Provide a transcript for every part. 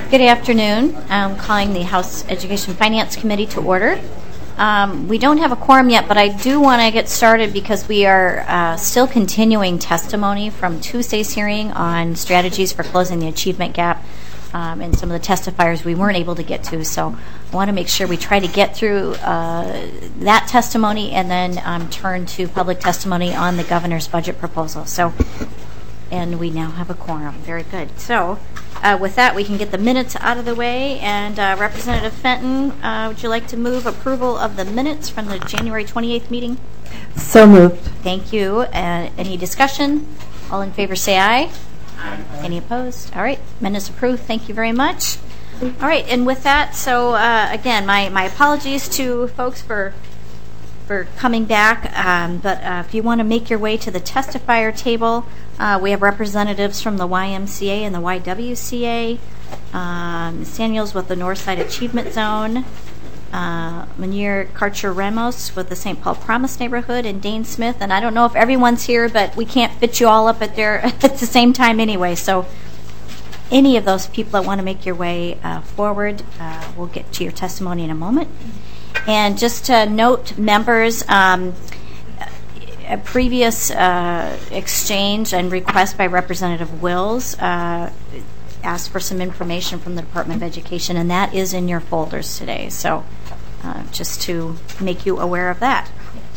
Good afternoon. I'm calling the House Education Finance Committee to order. We don't have a quorum yet, but I do want to get started because we are still continuing testimony from Tuesday's hearing on strategies for closing the achievement gap, and some of the testifiers we weren't able to get to. So I want to make sure we try to get through that testimony and then turn to public testimony on the governor's budget proposal. And we now have a quorum. Very good. So with that, we can get the minutes out of the way. And Representative Fenton, would you like to move approval of the minutes from the January 28th meeting? So moved. Thank you. Any discussion? All in favor say aye. Aye. Any opposed? All right. Minutes approved. Thank you very much. All right. And with that, so again, my apologies to folks for coming back. But if you want to make your way to the testifier table, we have representatives from the YMCA and the YWCA, Samuels with the Northside Achievement Zone, Munir Karcher-Ramos with the St. Paul Promise Neighborhood, and Dane Smith. And I don't know if everyone's here, but we can't fit you all up at the same time anyway. So any of those people that want to make your way forward, we'll get to your testimony in a moment. And just to note, members, a previous exchange and request by Representative Wills asked for some information from the Department of Education, and that is in your folders today. So just to make you aware of that.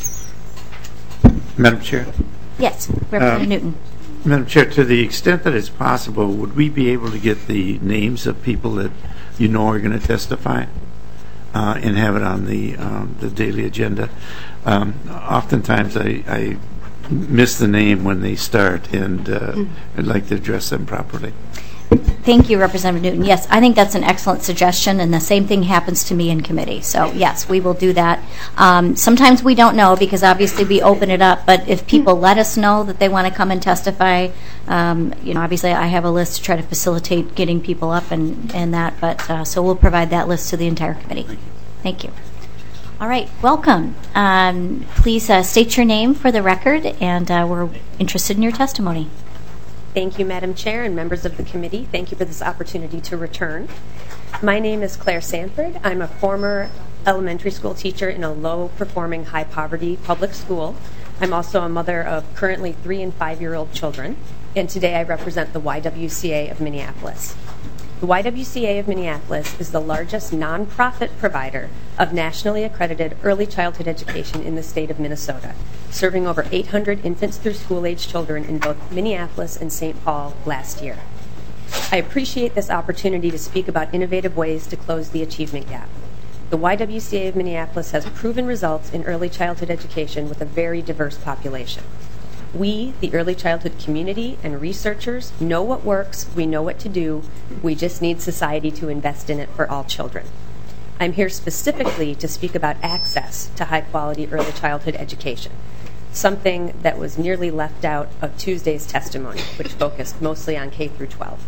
Madam Chair? Yes, Representative Newton. Madam Chair, to the extent that it's possible, would we be able to get the names of people that you know are going to testify? And have it on the daily agenda. Oftentimes I miss the name when they start, and I'd like to address them properly. Thank you, Representative Newton. Yes, I think that's an excellent suggestion, and the same thing happens to me in committee. So, yes, we will do that. Sometimes we don't know because obviously we open it up, but if people let us know that they want to come and testify, obviously I have a list to try to facilitate getting people up and that, but so we'll provide that list to the entire committee. Thank you. All right, welcome. Please state your name for the record, and we're interested in your testimony. Thank you, Madam Chair and members of the committee. Thank you for this opportunity to return. My name is Claire Sanford. I'm a former elementary school teacher in a low-performing, high-poverty public school. I'm also a mother of currently 3- and 5-year-old children, and today I represent the YWCA of Minneapolis. The YWCA of Minneapolis is the largest nonprofit provider of nationally accredited early childhood education in the state of Minnesota, serving over 800 infants through school-age children in both Minneapolis and St. Paul last year. I appreciate this opportunity to speak about innovative ways to close the achievement gap. The YWCA of Minneapolis has proven results in early childhood education with a very diverse population. We, the early childhood community and researchers, know what works, we know what to do, we just need society to invest in it for all children. I'm here specifically to speak about access to high-quality early childhood education, something that was nearly left out of Tuesday's testimony, which focused mostly on K through 12.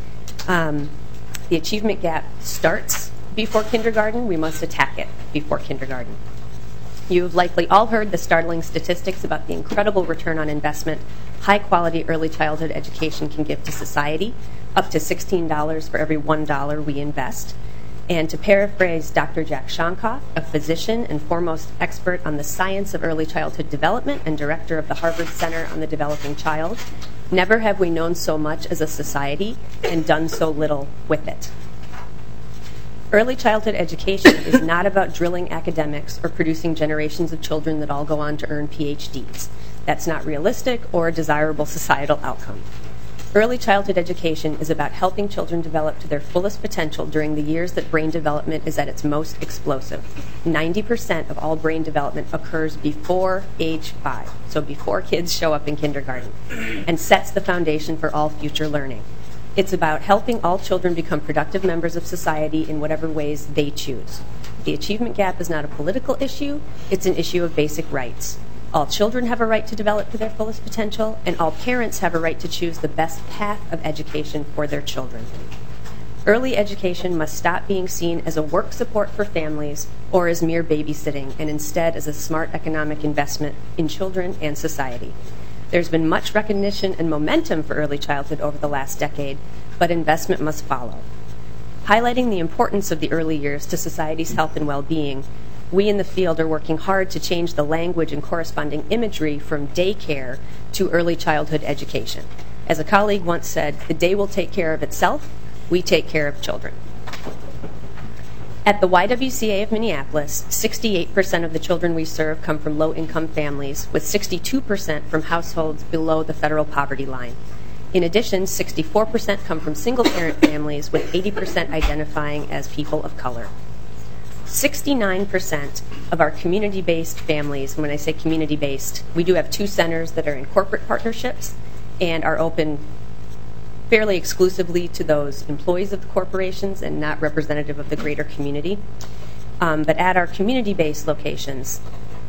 The achievement gap starts before kindergarten. We must attack it before kindergarten. You've likely all heard the startling statistics about the incredible return on investment high-quality early childhood education can give to society, up to $16 for every $1 we invest. And to paraphrase Dr. Jack Shonkoff, a physician and foremost expert on the science of early childhood development and director of the Harvard Center on the Developing Child, never have we known so much as a society and done so little with it. Early childhood education is not about drilling academics or producing generations of children that all go on to earn PhDs. That's not realistic or a desirable societal outcome. Early childhood education is about helping children develop to their fullest potential during the years that brain development is at its most explosive. 90% of all brain development occurs before age 5, so before kids show up in kindergarten, and sets the foundation for all future learning. It's about helping all children become productive members of society in whatever ways they choose. The achievement gap is not a political issue, it's an issue of basic rights. All children have a right to develop to their fullest potential, and all parents have a right to choose the best path of education for their children. Early education must stop being seen as a work support for families or as mere babysitting, and instead as a smart economic investment in children and society. There's been much recognition and momentum for early childhood over the last decade, but investment must follow. Highlighting the importance of the early years to society's health and well-being, we in the field are working hard to change the language and corresponding imagery from daycare to early childhood education. As a colleague once said, the day will take care of itself. We take care of children. At the YWCA of Minneapolis, 68% of the children we serve come from low-income families, with 62% from households below the federal poverty line. In addition, 64% come from single-parent families, with 80% identifying as people of color. 69% of our community-based families, and when I say community-based, we do have 2 centers that are in corporate partnerships and are open fairly exclusively to those employees of the corporations and not representative of the greater community. But at our community-based locations,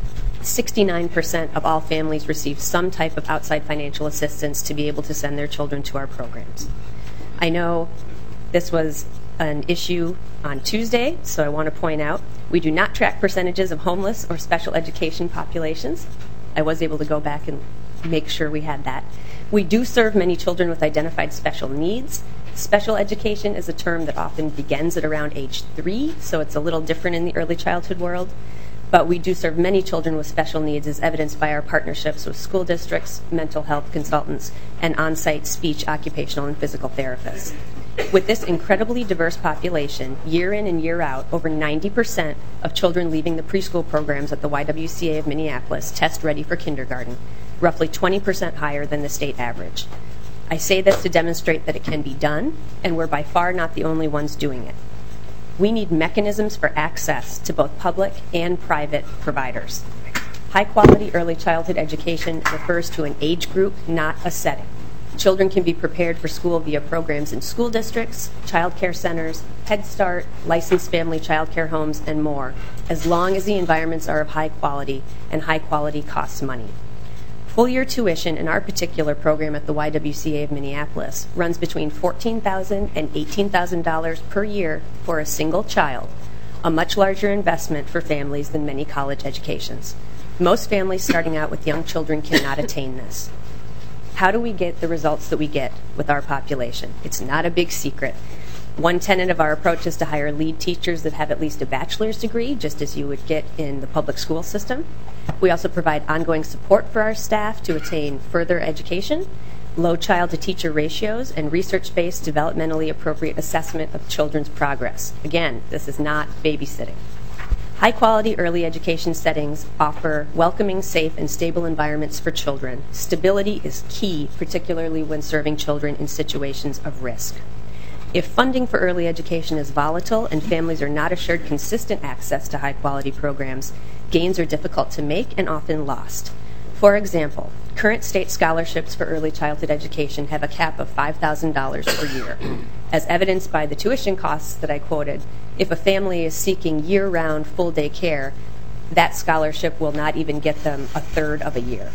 69% of all families receive some type of outside financial assistance to be able to send their children to our programs. I know this was an issue on Tuesday, so I want to point out we do not track percentages of homeless or special education populations. I was able to go back and make sure we had that. We do serve many children with identified special needs. Special education is a term that often begins at around age 3, so it's a little different in the early childhood world. But we do serve many children with special needs, as evidenced by our partnerships with school districts, mental health consultants, and on-site speech, occupational, and physical therapists. With this incredibly diverse population, year in and year out, over 90% of children leaving the preschool programs at the YWCA of Minneapolis test ready for kindergarten, roughly 20% higher than the state average. I say this to demonstrate that it can be done, and we're by far not the only ones doing it. We need mechanisms for access to both public and private providers. High-quality early childhood education refers to an age group, not a setting. Children can be prepared for school via programs in school districts, child care centers, Head Start, licensed family child care homes, and more, as long as the environments are of high quality, and high quality costs money. Full-year tuition in our particular program at the YWCA of Minneapolis runs between $14,000 and $18,000 per year for a single child, a much larger investment for families than many college educations. Most families starting out with young children cannot attain this. How do we get the results that we get with our population? It's not a big secret. One tenet of our approach is to hire lead teachers that have at least a bachelor's degree, just as you would get in the public school system. We also provide ongoing support for our staff to attain further education, low child-to-teacher ratios, and research-based, developmentally appropriate assessment of children's progress. Again, this is not babysitting. High-quality early education settings offer welcoming, safe, and stable environments for children. Stability is key, particularly when serving children in situations of risk. If funding for early education is volatile and families are not assured consistent access to high-quality programs, gains are difficult to make and often lost. For example, current state scholarships for early childhood education have a cap of $5,000 per year. As evidenced by the tuition costs that I quoted, if a family is seeking year-round full-day care, that scholarship will not even get them a third of a year.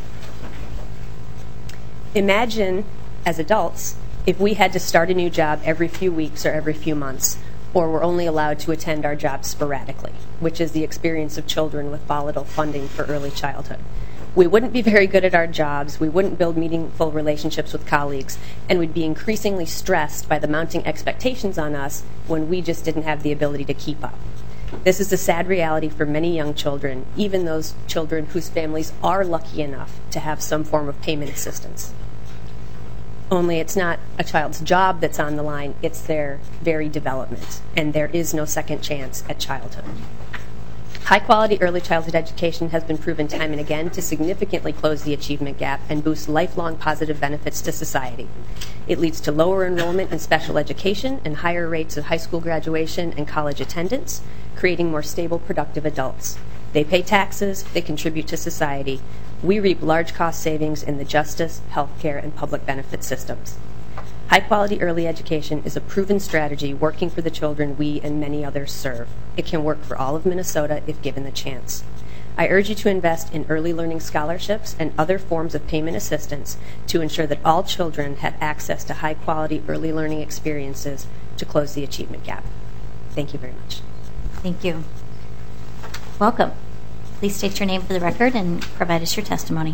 Imagine, as adults, if we had to start a new job every few weeks or every few months, or were only allowed to attend our jobs sporadically, which is the experience of children with volatile funding for early childhood. We wouldn't be very good at our jobs, we wouldn't build meaningful relationships with colleagues, and we'd be increasingly stressed by the mounting expectations on us when we just didn't have the ability to keep up. This is a sad reality for many young children, even those children whose families are lucky enough to have some form of payment assistance. Only it's not a child's job that's on the line, it's their very development, and there is no second chance at childhood. High-quality early childhood education has been proven time and again to significantly close the achievement gap and boost lifelong positive benefits to society. It leads to lower enrollment in special education and higher rates of high school graduation and college attendance, creating more stable, productive adults. They pay taxes, they contribute to society. We reap large cost savings in the justice, healthcare, and public benefit systems. High-quality early education is a proven strategy working for the children we and many others serve. It can work for all of Minnesota if given the chance. I urge you to invest in early learning scholarships and other forms of payment assistance to ensure that all children have access to high-quality early learning experiences to close the achievement gap. Thank you very much. Thank you. Welcome. Please state your name for the record and provide us your testimony.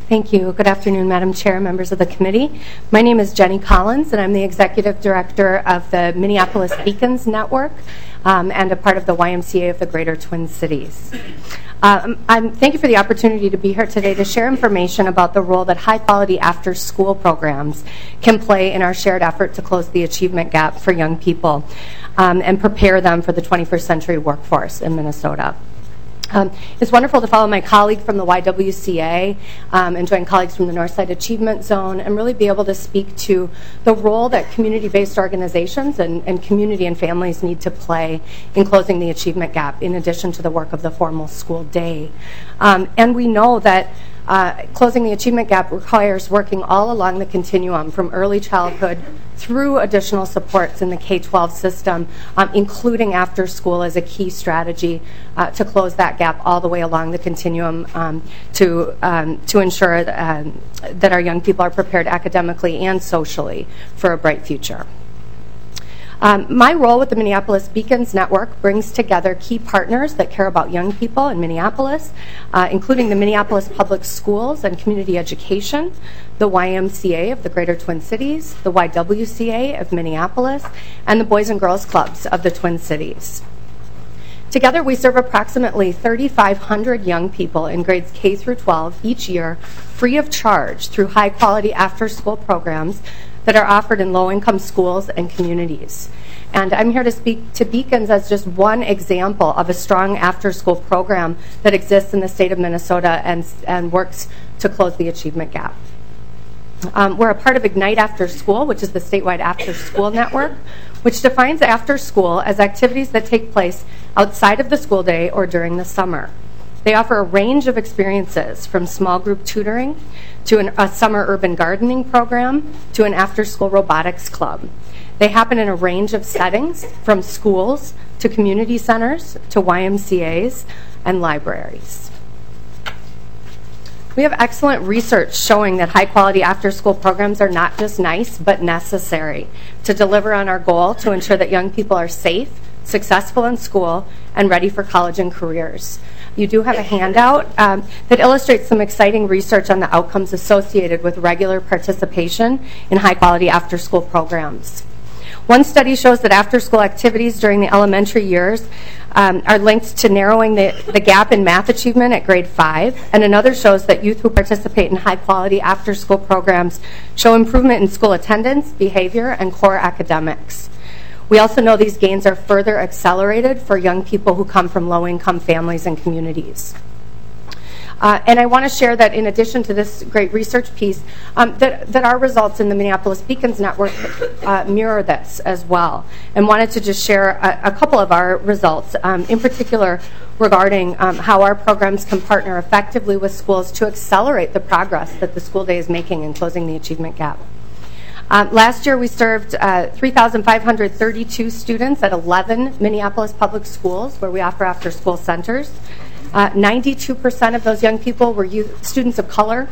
Thank you. Good afternoon, Madam Chair, members of the committee. My name is Jenny Collins, and I'm the Executive Director of the Minneapolis Beacons Network and a part of the YMCA of the Greater Twin Cities. Thank you for the opportunity to be here today to share information about the role that high-quality after-school programs can play in our shared effort to close the achievement gap for young people and prepare them for the 21st century workforce in Minnesota. It's wonderful to follow my colleague from the YWCA and join colleagues from the Northside Achievement Zone and really be able to speak to the role that community-based organizations and community and families need to play in closing the achievement gap in addition to the work of the formal school day. And we know that closing the achievement gap requires working all along the continuum from early childhood through additional supports in the K-12 system, including after school as a key strategy to close that gap all the way along the continuum to ensure that our young people are prepared academically and socially for a bright future. My role with the Minneapolis Beacons Network brings together key partners that care about young people in Minneapolis, including the Minneapolis Public Schools and Community Education, the YMCA of the Greater Twin Cities, the YWCA of Minneapolis, and the Boys and Girls Clubs of the Twin Cities. Together, we serve approximately 3,500 young people in grades K through 12 each year, free of charge through high-quality after-school programs that are offered in low-income schools and communities. And I'm here to speak to Beacons as just one example of a strong after-school program that exists in the state of Minnesota and works to close the achievement gap. We're a part of Ignite After School, which is the statewide after-school network, which defines after school as activities that take place outside of the school day or during the summer. They offer a range of experiences, from small group tutoring to a summer urban gardening program to an after-school robotics club. They happen in a range of settings, from schools to community centers to YMCAs and libraries. We have excellent research showing that high-quality after-school programs are not just nice, but necessary to deliver on our goal to ensure that young people are safe, successful in school, and ready for college and careers. You do have a handout that illustrates some exciting research on the outcomes associated with regular participation in high-quality after-school programs. One study shows that after-school activities during the elementary years are linked to narrowing the gap in math achievement at grade 5, and another shows that youth who participate in high-quality after-school programs show improvement in school attendance, behavior, and core academics. We also know these gains are further accelerated for young people who come from low-income families and communities. And I want to share that in addition to this great research piece, that our results in the Minneapolis Beacons Network mirror this as well. And wanted to just share a couple of our results, in particular regarding how our programs can partner effectively with schools to accelerate the progress that the school day is making in closing the achievement gap. Last year, we served 3,532 students at 11 Minneapolis public schools where we offer after-school centers. 92% of those young people were students of color.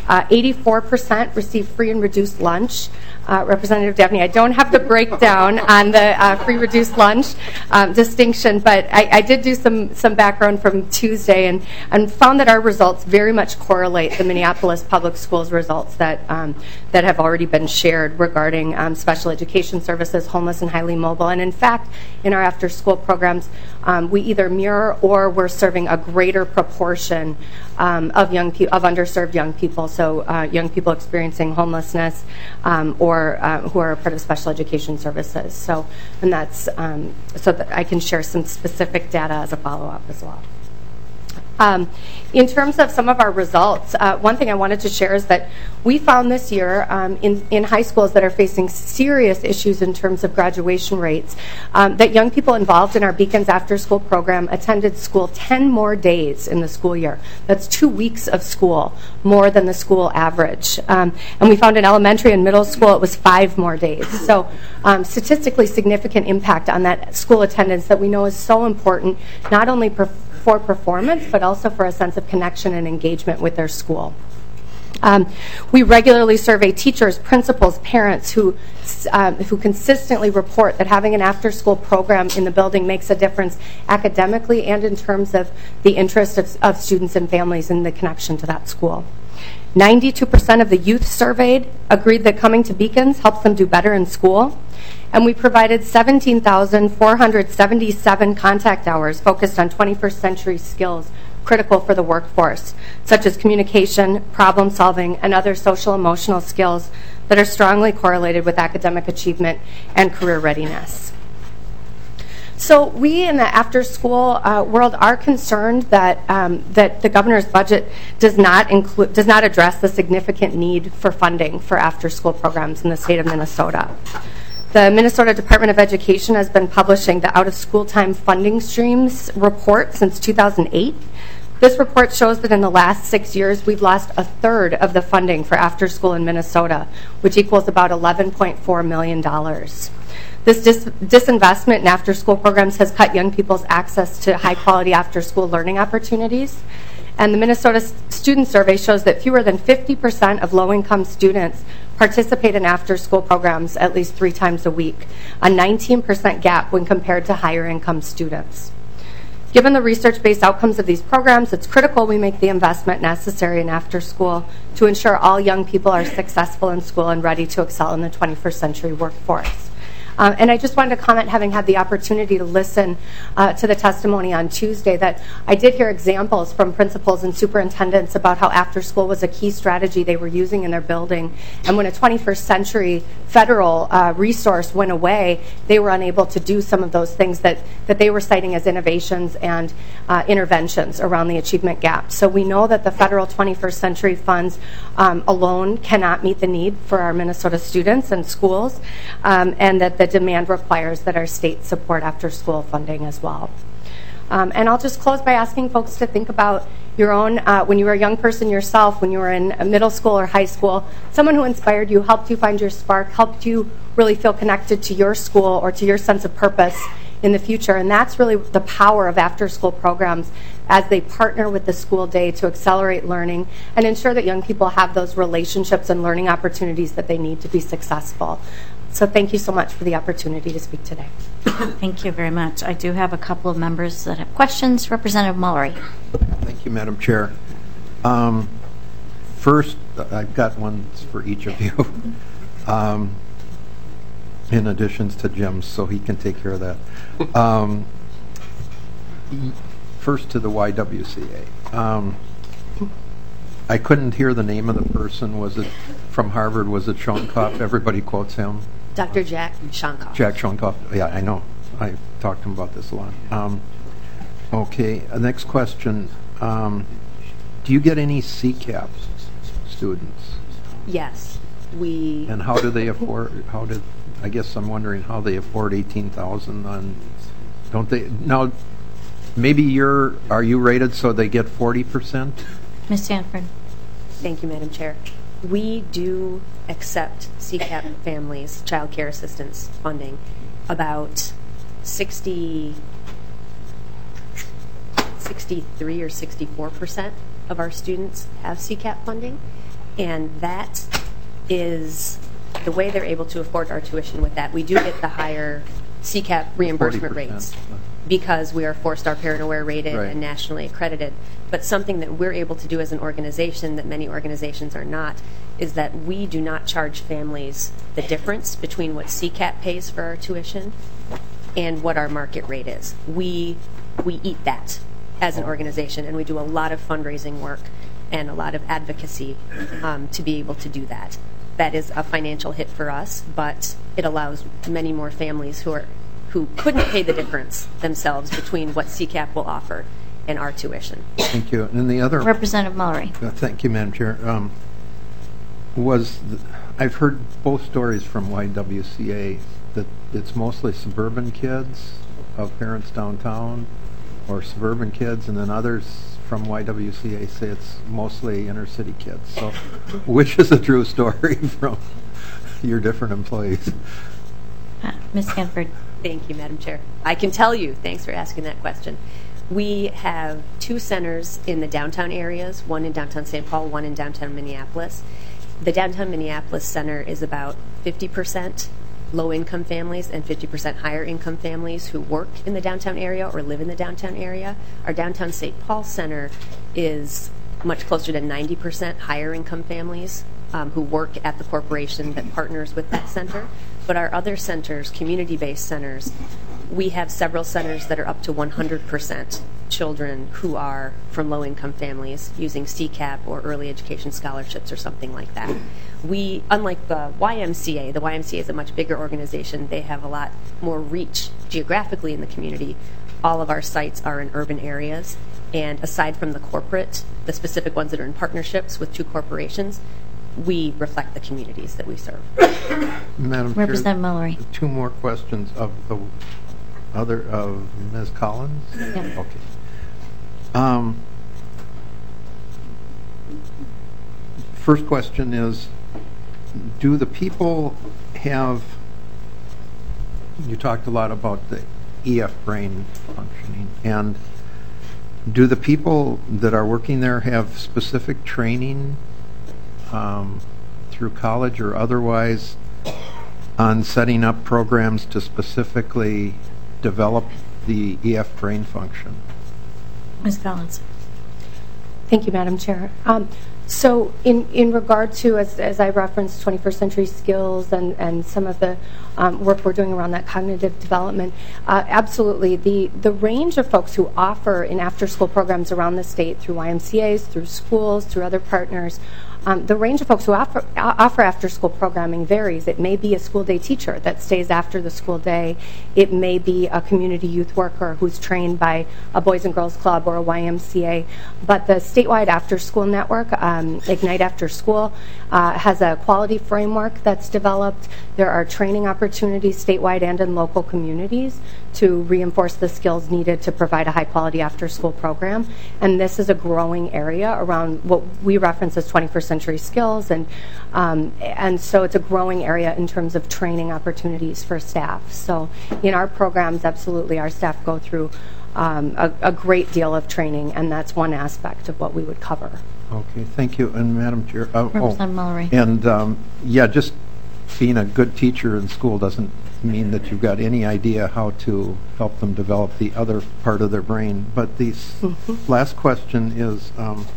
84% received free and reduced lunch. Representative Dabney, I don't have the breakdown on the free reduced lunch distinction, but I did do some background from Tuesday and found that our results very much correlate the Minneapolis Public Schools results that have already been shared regarding special education services, homeless and highly mobile. And in fact, in our after-school programs, we either mirror or we're serving a greater proportion of underserved young people, so young people experiencing homelessness or who are a part of special education services. So, and that's so that I can share some specific data as a follow-up as well. In terms of some of our results, one thing I wanted to share is that we found this year in high schools that are facing serious issues in terms of graduation rates, that young people involved in our Beacons after-school program attended school 10 more days in the school year. That's 2 weeks of school, more than the school average. And we found in elementary and middle school it was 5 more days. So statistically significant impact on that school attendance that we know is so important, not only for performance, but also for a sense of connection and engagement with their school. We regularly survey teachers, principals, parents who consistently report that having an after-school program in the building makes a difference academically and in terms of the interest of students and families and the connection to that school. 92% of the youth surveyed agreed that coming to Beacons helps them do better in school. And we provided 17,477 contact hours focused on 21st century skills critical for the workforce, such as communication, problem solving, and other social emotional skills that are strongly correlated with academic achievement and career readiness. So we in the after-school world are concerned that that the governor's budget does not address the significant need for funding for after-school programs in the state of Minnesota. The Minnesota Department of Education has been publishing the out-of-school time funding streams report since 2008. This report shows that in the last 6 years, we've lost a third of the funding for after-school in Minnesota, which equals about $11.4 million. This disinvestment in after-school programs has cut young people's access to high-quality after-school learning opportunities. And the Minnesota Student Survey shows that fewer than 50% of low-income students participate in after-school programs at least 3 times a week, a 19% gap when compared to higher-income students. Given the research-based outcomes of these programs, it's critical we make the investment necessary in after-school to ensure all young people are successful in school and ready to excel in the 21st century workforce. And I just wanted to comment, having had the opportunity to listen to the testimony on Tuesday, that I did hear examples from principals and superintendents about how after school was a key strategy they were using in their building. And when a 21st century federal resource went away, they were unable to do some of those things that they were citing as innovations and interventions around the achievement gap. So we know that the federal 21st century funds alone cannot meet the need for our Minnesota students and schools, and that the demand requires that our state support after-school funding as well. And I'll just close by asking folks to think about your own, when you were a young person yourself, when you were in middle school or high school, someone who inspired you, helped you find your spark, helped you really feel connected to your school or to your sense of purpose in the future. And that's really the power of after-school programs as they partner with the school day to accelerate learning and ensure that young people have those relationships and learning opportunities that they need to be successful. So thank you so much for the opportunity to speak today. Thank you very much. I do have a couple of members that have questions. Representative Mullery. Thank you, Madam Chair. First, I've got ones for each of you, in addition to Jim's, so he can take care of that. First to the YWCA. I couldn't hear the name of the person. Was it from Harvard? Was it Schoenkopp? Everybody quotes him. Dr. Jack Schoenkopp. Jack Schoenkopp. Yeah, I know. I talked to him about this a lot. Okay, next question. Do you get any CCAP students? Yes. And how do they afford, I guess I'm wondering how they afford $18,000 on, don't they, now, maybe are you rated so they get 40%? Ms. Sanford. Thank you, Madam Chair. We do accept CCAP families, child care assistance funding. About 63 or 64% of our students have CCAP funding, and that is the way they're able to afford our tuition with that. We do get the higher CCAP reimbursement 40%. rates because we are 4-star parent aware rated Right. and nationally accredited. But something that we're able to do as an organization that many organizations are not is that we do not charge families the difference between what CCAP pays for our tuition and what our market rate is. We eat that as an organization, and we do a lot of fundraising work and a lot of advocacy to be able to do that. That is a financial hit for us, but it allows many more families who couldn't pay the difference themselves between what CCAP will offer and our tuition. Thank you. And the other... Representative Mullery. Thank you, Madam Chair. I've heard both stories from YWCA that it's mostly suburban kids of parents downtown or suburban kids, and then others from YWCA say it's mostly inner city kids. So which is a true story from your different employees? Ms. Sanford. Thank you, Madam Chair. I can tell you, thanks for asking that question. We have 2 centers in the downtown areas, one in downtown St. Paul, one in downtown Minneapolis. The downtown Minneapolis center is about 50% low-income families and 50% higher-income families who work in the downtown area or live in the downtown area. Our downtown St. Paul center is much closer to 90% higher income families who work at the corporation that partners with that center. But our other centers, community-based centers, we have several centers that are up to 100% children who are from low-income families using CCAP or early education scholarships or something like that. We, unlike the YMCA is a much bigger organization. They have a lot more reach geographically in the community. All of our sites are in urban areas, and aside from the specific ones that are in partnerships with 2 corporations, we reflect the communities that we serve. Madam Representative Chair, Mullery. 2 more questions of Ms. Collins. Yep. Okay. First question is, do the people have, you talked a lot about the EF brain functioning, and do the people that are working there have specific training through college or otherwise on setting up programs to specifically develop the EF brain function? Ms. Collins. Thank you, Madam Chair. So in regard to, as I referenced, 21st century skills and some of the work we're doing around that cognitive development, absolutely. The range of folks who offer in after-school programs around the state through YMCAs, through schools, through other partners, the range of folks who offer after-school programming varies. It may be a school day teacher that stays after the school day. It may be a community youth worker who's trained by a Boys and Girls Club or a YMCA. But the statewide after-school network, Ignite After School, has a quality framework that's developed. There are training opportunities statewide and in local communities to reinforce the skills needed to provide a high-quality after-school program. And this is a growing area around what we reference as 21st century skills, and so it's a growing area in terms of training opportunities for staff. So in our programs, absolutely, our staff go through a great deal of training, and that's one aspect of what we would cover. Okay, thank you. And Madam Chair, Representative Mullery. And just being a good teacher in school doesn't mean that you've got any idea how to help them develop the other part of their brain. But the last question is,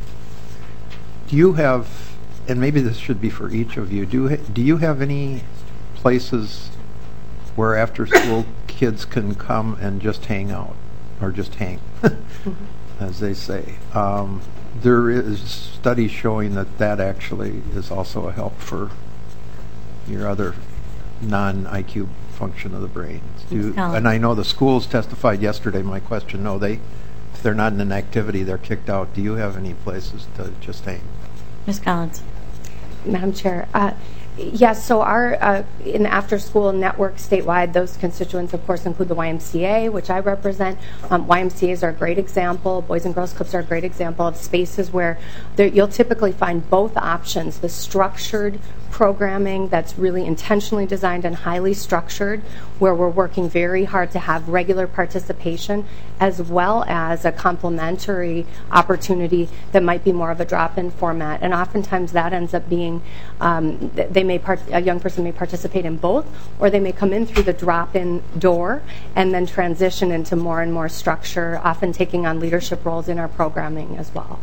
do you have, and maybe this should be for each of you, do you have any places where after school kids can come and just hang out, or just hang, as they say? There is studies showing that actually is also a help for your other non-IQ function of the brain. And I know the schools testified yesterday. My question, no, if they're not in an activity, they're kicked out. Do you have any places to just hang? Ms. Collins. Madam Chair, yes, so our in the after-school network statewide, those constituents, of course, include the YMCA, which I represent. YMCAs are a great example. Boys and Girls Clubs are a great example of spaces where you'll typically find both options, the structured programming that's really intentionally designed and highly structured, where we're working very hard to have regular participation, as well as a complementary opportunity that might be more of a drop-in format. And oftentimes that ends up being, a young person may participate in both, or they may come in through the drop-in door and then transition into more and more structure, often taking on leadership roles in our programming as well.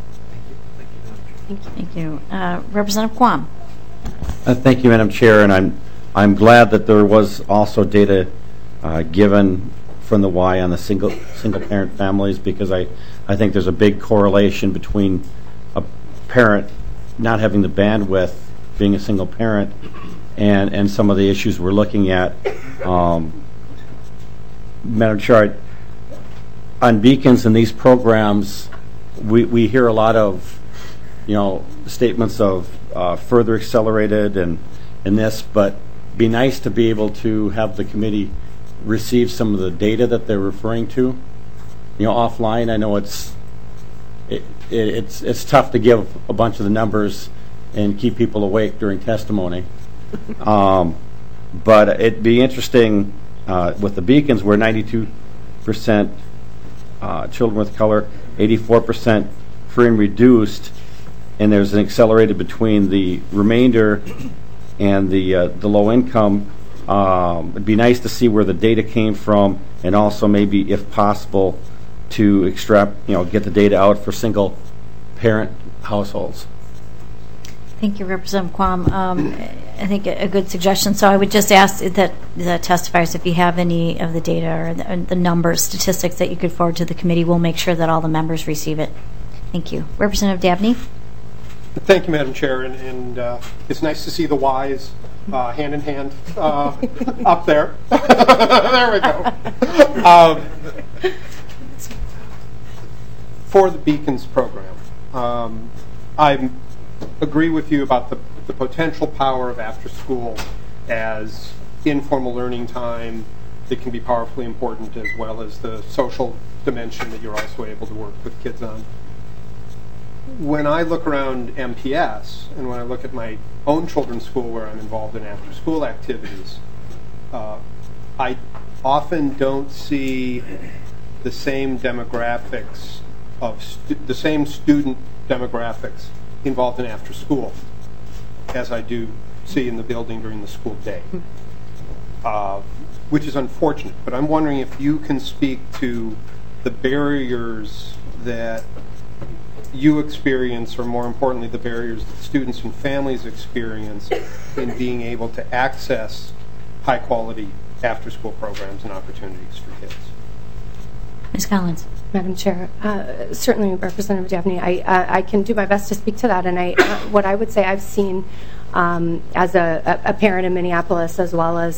Thank you. Representative Quam. Thank you, Madam Chair, and I'm glad that there was also data given from the Y on the single parent families, because I think there's a big correlation between a parent not having the bandwidth, being a single parent, and some of the issues we're looking at. Madam Chair, on Beacons and these programs, we hear a lot of statements of further accelerated and this, but be nice to be able to have the committee receive some of the data that they're referring to. Offline, I know it's tough to give a bunch of the numbers and keep people awake during testimony. But it'd be interesting with the Beacons, where 92% children with color, 84% free and reduced, and there's an accelerated between the remainder and the low income. It'd be nice to see where the data came from, and also maybe, if possible, to get the data out for single parent households. Thank you, Representative Quam. I think a good suggestion. So I would just ask that the testifiers, if you have any of the data or the numbers, statistics that you could forward to the committee, we'll make sure that all the members receive it. Thank you. Representative Dabney. Thank you, Madam Chair, and it's nice to see the Ys hand in hand up there. There we go. For the Beacons program, I agree with you about the potential power of after school as informal learning time that can be powerfully important, as well as the social dimension that you're also able to work with kids on. When I look around MPS and when I look at my own children's school where I'm involved in after school activities, I often don't see the same demographics of the same student demographics involved in after school as I do see in the building during the school day, which is unfortunate. But I'm wondering if you can speak to the barriers that you experience, or more importantly, the barriers that students and families experience in being able to access high-quality after-school programs and opportunities for kids. Ms. Collins. Madam Chair, certainly, Representative Dabney, I can do my best to speak to that. And what I would say I've seen as a parent in Minneapolis, as well as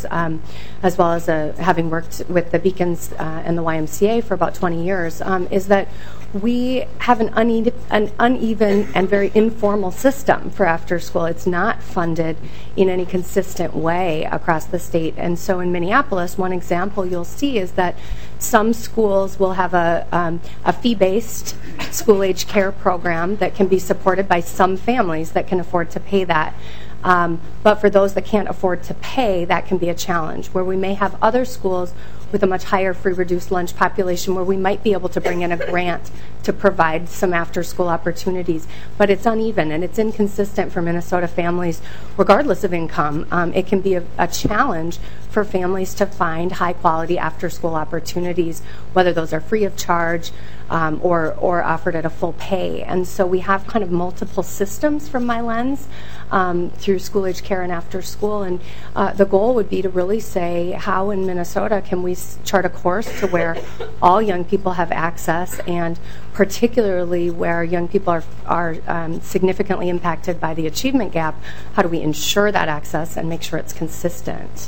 having worked with the Beacons and the YMCA for about 20 years, is that we have an uneven and very informal system for after school. It's not funded in any consistent way across the state. And so in Minneapolis, one example you'll see is that some schools will have a fee-based school-age care program that can be supported by some families that can afford to pay that. But for those that can't afford to pay, that can be a challenge, where we may have other schools with a much higher free reduced lunch population where we might be able to bring in a grant to provide some after-school opportunities. But it's uneven and it's inconsistent for Minnesota families, regardless of income. It can be a challenge for families to find high-quality after-school opportunities, whether those are free of charge or offered at a full pay. And so we have kind of multiple systems from my lens through school-age care and after-school. And the goal would be to really say, how in Minnesota can we chart a course to where all young people have access, and particularly where young people are significantly impacted by the achievement gap, how do we ensure that access and make sure it's consistent?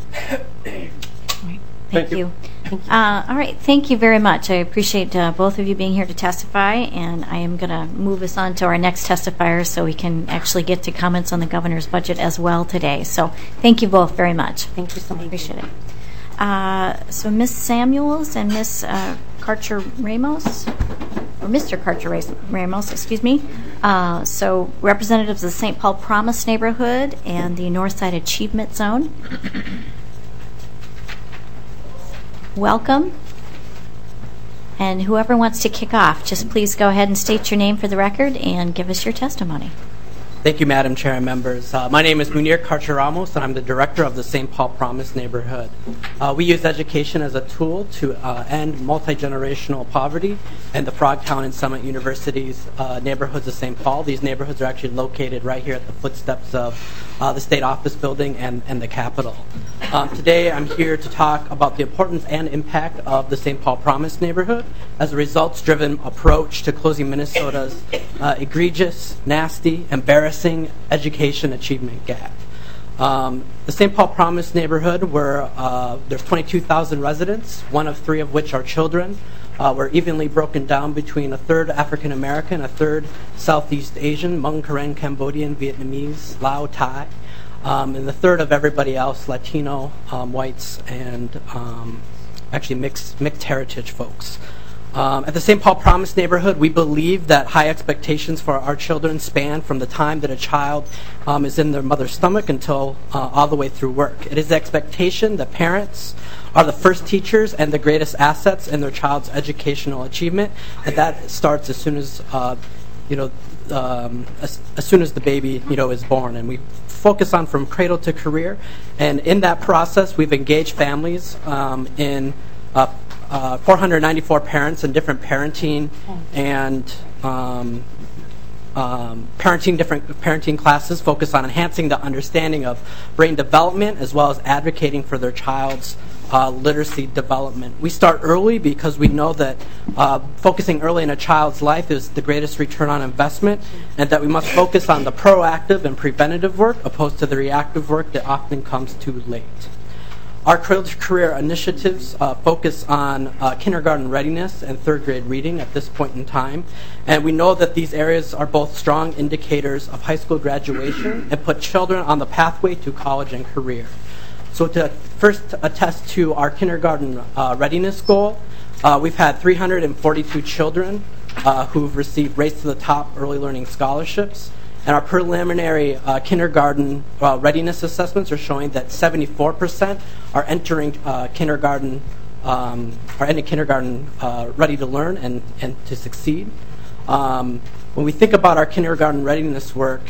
Thank you. All right, thank you very much. I appreciate both of you being here to testify, and I am going to move us on to our next testifier so we can actually get to comments on the governor's budget as well today. So thank you both very much. Thank you so much. Appreciate it. So Ms. Samuels and Ms. Karcher-Ramos, or Mr. Karcher-Ramos, excuse me. So representatives of the St. Paul Promise neighborhood and the Northside Achievement Zone. Welcome. And whoever wants to kick off, just please go ahead and state your name for the record and give us your testimony. Thank you, Madam Chair and members. My name is Munir Karcher-Ramos, and I'm the director of the St. Paul Promise neighborhood. We use education as a tool to end multi-generational poverty in the Frogtown and Summit University's neighborhoods of St. Paul. These neighborhoods are actually located right here at the footsteps of the state office building and the Capitol. Today I'm here to talk about the importance and impact of the St. Paul Promise neighborhood as a results-driven approach to closing Minnesota's egregious, nasty, embarrassing education achievement gap. The St. Paul Promise neighborhood, where there's 22,000 residents, one of three of which are children. We're evenly broken down between a third African American, a third Southeast Asian, Hmong, Karen, Cambodian, Vietnamese, Lao, Thai, and the third of everybody else, Latino, whites, and actually mixed heritage folks. At the St. Paul Promise neighborhood, we believe that high expectations for our children span from the time that a child is in their mother's stomach until all the way through work. It is the expectation that parents are the first teachers and the greatest assets in their child's educational achievement, and that starts as soon as as soon as the baby is born. And we focus on from cradle to career, and in that process, we've engaged families in 494 parents in different parenting and different parenting classes focus on enhancing the understanding of brain development as well as advocating for their child's literacy development. We start early because we know that focusing early in a child's life is the greatest return on investment, and that we must focus on the proactive and preventative work opposed to the reactive work that often comes too late. Our career initiatives focus on kindergarten readiness and third grade reading at this point in time. And we know that these areas are both strong indicators of high school graduation and put children on the pathway to college and career. So to first attest to our kindergarten readiness goal, we've had 342 children who've received Race to the Top early learning scholarships. And our preliminary kindergarten readiness assessments are showing that 74% are entering kindergarten ready to learn and to succeed. When we think about our kindergarten readiness work,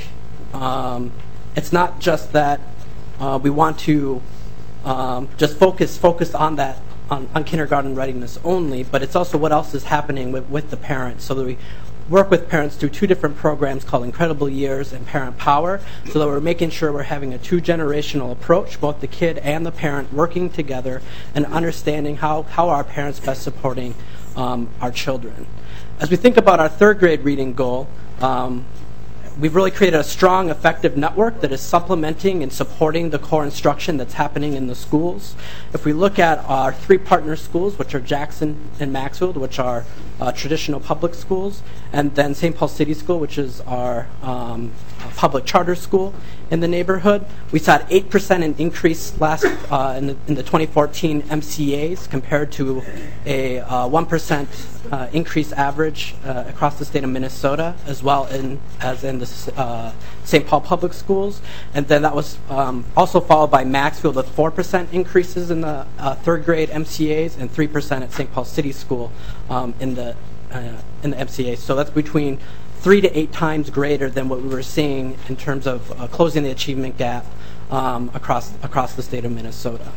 it's not just that we want to just focus on that on kindergarten readiness only, but it's also what else is happening with the parents, so that we work with parents through two different programs called Incredible Years and Parent Power, so that we're making sure we're having a two-generational approach, both the kid and the parent working together and understanding how our parents best supporting our children. As we think about our third grade reading goal, we've really created a strong, effective network that is supplementing and supporting the core instruction that's happening in the schools. If we look at our three partner schools, which are Jackson and Maxfield, which are traditional public schools, and then St. Paul City School, which is our public charter school in the neighborhood, we saw an 8% increase in the 2014 MCAs compared to a 1% increase average across the state of Minnesota, as well as in the St. Paul public schools. And then that was also followed by Maxfield with 4% increases in the third grade MCAs and 3% at St. Paul City School in the MCAs. So that's between 3 to 8 times greater than what we were seeing in terms of closing the achievement gap across the state of Minnesota.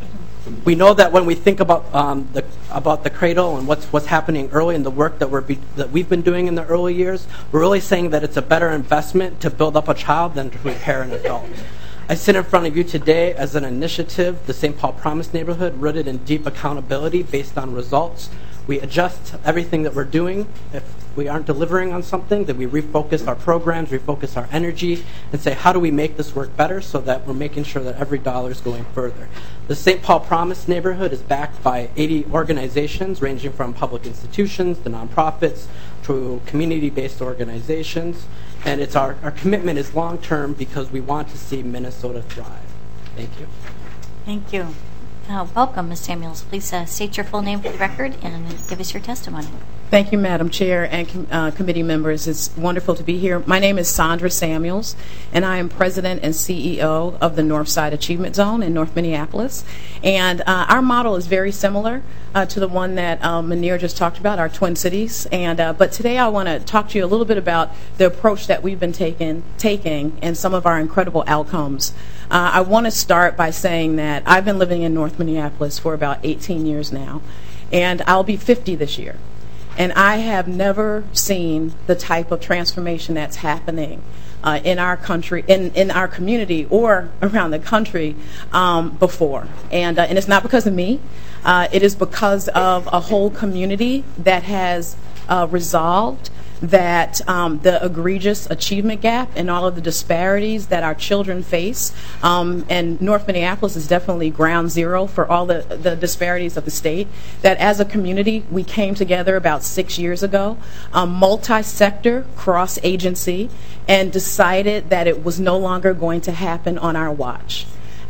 We know that when we think about the cradle and what's happening early in the work that we've been doing in the early years, we're really saying that it's a better investment to build up a child than to prepare an adult. I sit in front of you today as an initiative, the St. Paul Promise Neighborhood, rooted in deep accountability based on results. We adjust everything that we're doing. If we aren't delivering on something, then we refocus our programs, refocus our energy, and say, how do we make this work better so that we're making sure that every dollar is going further. The St. Paul Promise Neighborhood is backed by 80 organizations ranging from public institutions to nonprofits to community-based organizations. And our commitment is long-term because we want to see Minnesota thrive. Thank you. Thank you. Welcome, Ms. Samuels. Please state your full name for the record and give us your testimony. Thank you, Madam Chair and committee members. It's wonderful to be here. My name is Sandra Samuels, and I am President and CEO of the Northside Achievement Zone in North Minneapolis. And our model is very similar to the one that Munir just talked about, our Twin Cities. But today I want to talk to you a little bit about the approach that we've been taking and some of our incredible outcomes. I want to start by saying that I've been living in North Minneapolis for about 18 years now, and I'll be 50 this year. And I have never seen the type of transformation that's happening in our country, in our community, or around the country before. And it's not because of me. It is because of a whole community that has resolved that the egregious achievement gap and all of the disparities that our children face, and North Minneapolis is definitely ground zero for all the disparities of the state, that as a community we came together about 6 years ago, multi-sector, cross-agency, and decided that it was no longer going to happen on our watch.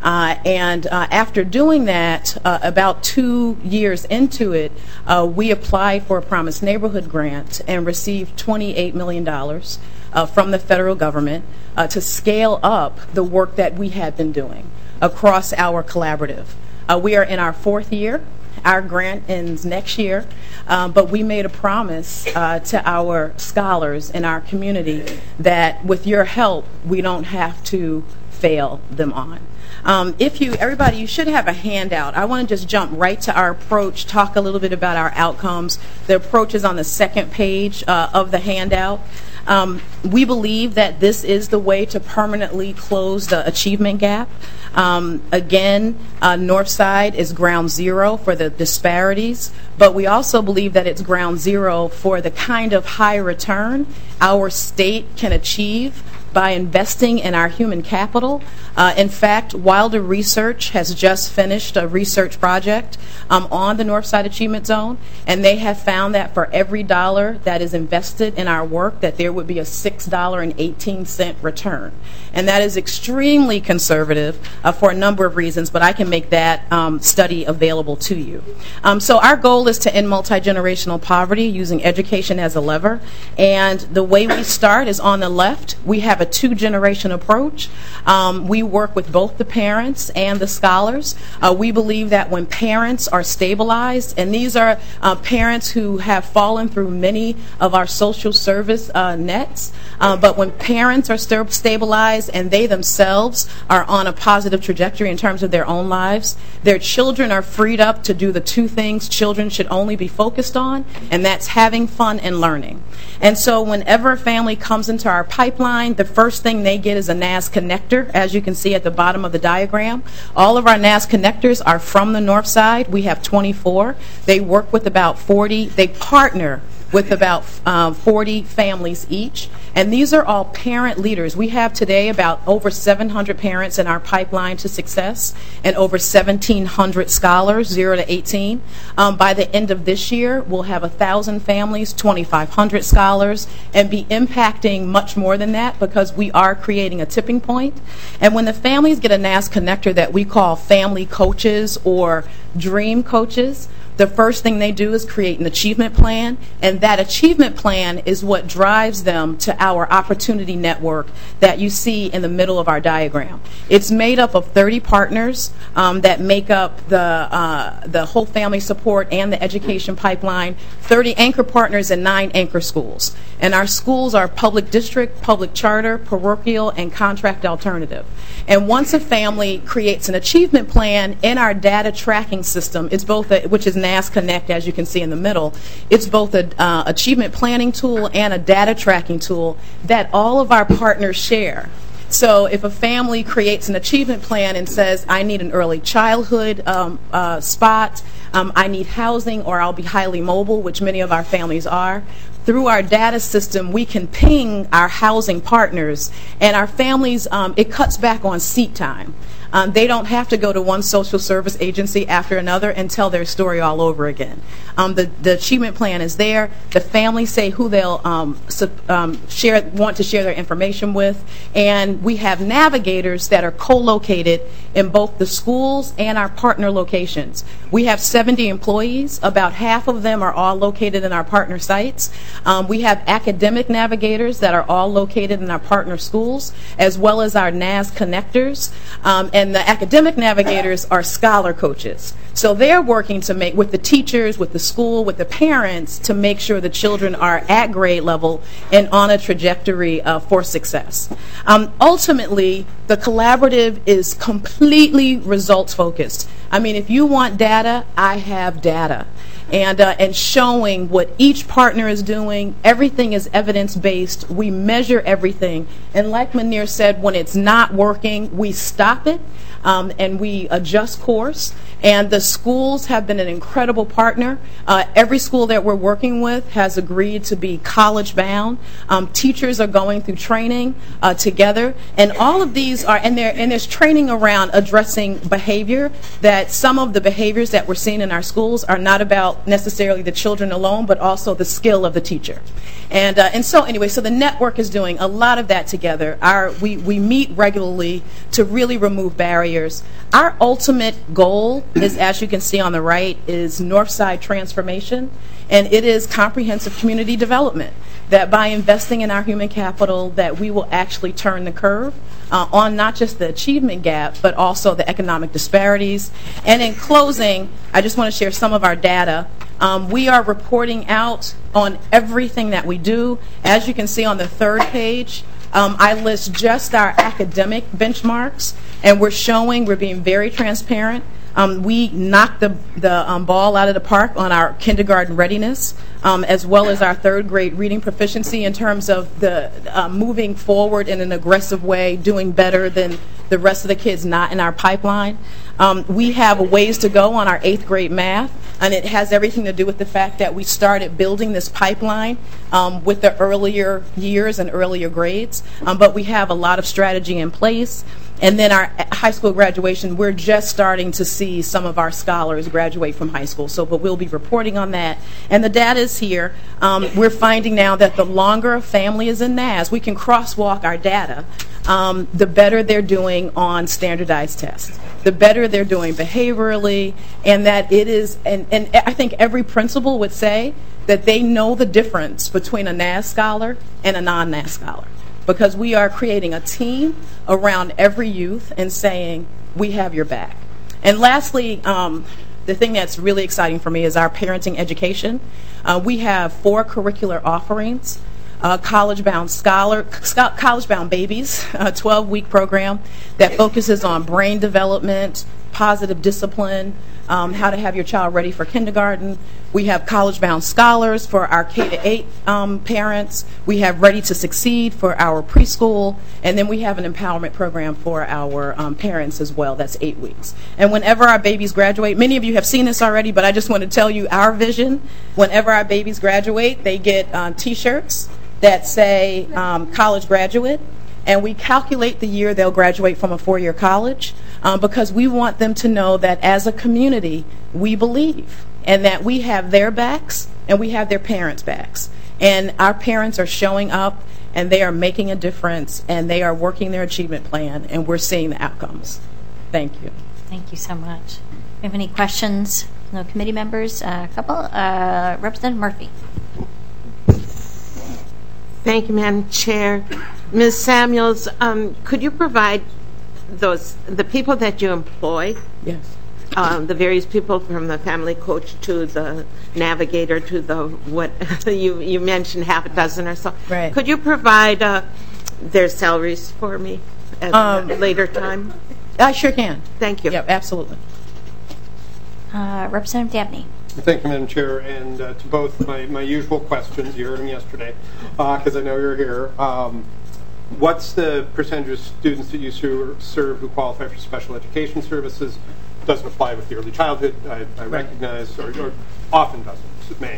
After doing that, about 2 years into it, we applied for a Promise Neighborhood grant and received $28 million from the federal government to scale up the work that we had been doing across our collaborative. We are in our 4th year. Our grant ends next year, but we made a promise to our scholars in our community that with your help, we don't have to fail them on. Everybody, you should have a handout. I want to just jump right to our approach, talk a little bit about our outcomes. The approach is on the second page of the handout. We believe that this is the way to permanently close the achievement gap. Again, Northside is ground zero for the disparities, but we also believe that it's ground zero for the kind of high return our state can achieve by investing in our human capital. In fact, Wilder Research has just finished a research project on the Northside Achievement Zone, and they have found that for every dollar that is invested in our work, that there would be a $6.18 return. And that is extremely conservative for a number of reasons, but I can make that study available to you. So our goal is to end multi-generational poverty using education as a lever, and the way we start is on the left. We have a two-generation approach. We work with both the parents and the scholars. We believe that when parents are stabilized, and these are parents who have fallen through many of our social service nets, but when parents are stabilized and they themselves are on a positive trajectory in terms of their own lives, their children are freed up to do the two things children should only be focused on, and that's having fun and learning. And so whenever a family comes into our pipeline, the first thing they get is a NAS connector, as you can see at the bottom of the diagram. All of our NAS connectors are from the North Side. We have 24. They work with about 40. They partner with about 40 families each. And these are all parent leaders. We have today about over 700 parents in our pipeline to success and over 1,700 scholars, 0 to 18. By the end of this year, we'll have 1,000 families, 2,500 scholars, and be impacting much more than that because we are creating a tipping point. And when the families get a NAS connector that we call family coaches or dream coaches, the first thing they do is create an achievement plan, and that achievement plan is what drives them to our opportunity network that you see in the middle of our diagram. It's made up of 30 partners that make up the whole family support and the education pipeline, 30 anchor partners and 9 anchor schools. And our schools are public district, public charter, parochial, and contract alternative. And once a family creates an achievement plan in our data tracking system, it's both which is NAS Connect, as you can see in the middle, it's both an achievement planning tool and a data tracking tool that all of our partners share. So if a family creates an achievement plan and says, I need an early childhood spot, I need housing, or I'll be highly mobile, which many of our families are, through our data system, we can ping our housing partners, and our families, it cuts back on seat time. They don't have to go to one social service agency after another and tell their story all over again. The achievement plan is there. The families say who they'll want to share their information with, and we have navigators that are co-located in both the schools and our partner locations. We have 70 employees. About half of them are all located in our partner sites. We have academic navigators that are all located in our partner schools, as well as our NAS connectors. And the academic navigators are scholar coaches. So they're working to make, with the teachers, with the school, with the parents, to make sure the children are at grade level and on a trajectory for success. Ultimately, the collaborative is completely results focused. I mean, if you want data, I have data. And showing what each partner is doing. Everything is evidence-based. We measure everything. And like Munir said, when it's not working, we stop it and we adjust course. And the schools have been an incredible partner. Every school that we're working with has agreed to be college-bound. Teachers are going through training together. And all of these are, and there's training around addressing behavior, that some of the behaviors that we're seeing in our schools are not about necessarily the children alone, but also the skill of the teacher. And so anyway, so the network is doing a lot of that together. We meet regularly to really remove barriers. Our ultimate goal is, as you can see on the right, is Northside transformation, and it is comprehensive community development. That by investing in our human capital, that we will actually turn the curve on not just the achievement gap, but also the economic disparities. And in closing, I just want to share some of our data. We are reporting out on everything that we do. As you can see on the third page, I list just our academic benchmarks, and we're being very transparent. We knocked the ball out of the park on our kindergarten readiness, as well as our third grade reading proficiency in terms of the moving forward in an aggressive way, doing better than the rest of the kids not in our pipeline. We have a ways to go on our 8th grade math, and it has everything to do with the fact that we started building this pipeline with the earlier years and earlier grades, but we have a lot of strategy in place. And then our high school graduation, we're just starting to see some of our scholars graduate from high school. But we'll be reporting on that. And the data is here. We're finding now that the longer a family is in NAS, we can crosswalk our data, the better they're doing on standardized tests, the better they're doing behaviorally, and that it is, and I think every principal would say that they know the difference between a NAS scholar and a non-NAS scholar, because we are creating a team around every youth and saying, we have your back. And lastly, the thing that's really exciting for me is our parenting education. We have 4 curricular offerings. College-bound babies, a 12-week program that focuses on brain development, positive discipline, how to have your child ready for kindergarten. We have college-bound scholars for our K-8 parents. We have Ready to Succeed for our preschool. And then we have an empowerment program for our parents as well. That's 8 weeks. And whenever our babies graduate, many of you have seen this already, but I just want to tell you our vision. Whenever our babies graduate, they get T-shirts that say college graduate. And we calculate the year they'll graduate from a 4-year college because we want them to know that as a community, we believe and that we have their backs and we have their parents' backs. And our parents are showing up and they are making a difference and they are working their achievement plan and we're seeing the outcomes. Thank you. Thank you so much. Do you have any questions? No committee members? A couple. Representative Murphy. Thank you, Madam Chair. Ms. Samuels, could you provide the people that you employ? Yes. The various people from the family coach to the navigator to the what you mentioned half a dozen or so. Right. Could you provide their salaries for me at a later time? I sure can. Thank you. Yep, absolutely. Representative Dabney. Thank you, Madam Chair, and to both my usual questions. You heard them yesterday because I know you're here. What's the percentage of students that you serve who qualify for special education services? Doesn't apply with the early childhood, I recognize, or often doesn't, it may.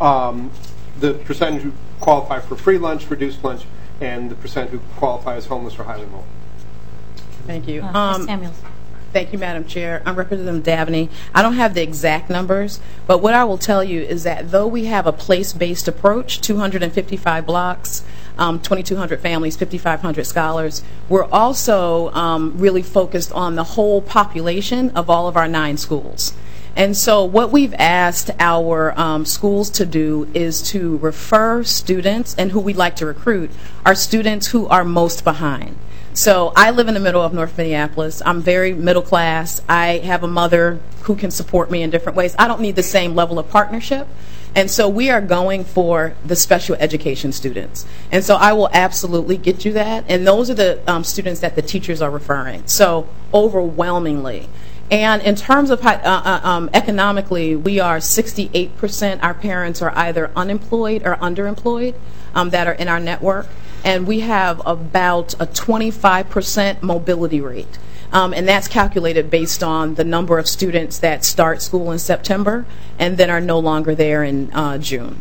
The percentage who qualify for free lunch, reduced lunch, and the percent who qualify as homeless or highly mobile. Thank you. Ms. Samuels. Thank you, Madam Chair. I'm Representative Dabney. I don't have the exact numbers, but what I will tell you is that though we have a place-based approach, 255 blocks, 2,200 families, 5,500 scholars, we're also really focused on the whole population of all of our 9 schools. And so what we've asked our schools to do is to refer students, and who we'd like to recruit are students who are most behind. So I live in the middle of North Minneapolis. I'm very middle class. I have a mother who can support me in different ways. I don't need the same level of partnership. And so we are going for the special education students. And so I will absolutely get you that. And those are the students that the teachers are referring. So overwhelmingly. And in terms of economically, we are 68%. Our parents are either unemployed or underemployed that are in our network. And we have about a 25% mobility rate. And that's calculated based on the number of students that start school in September and then are no longer there in June.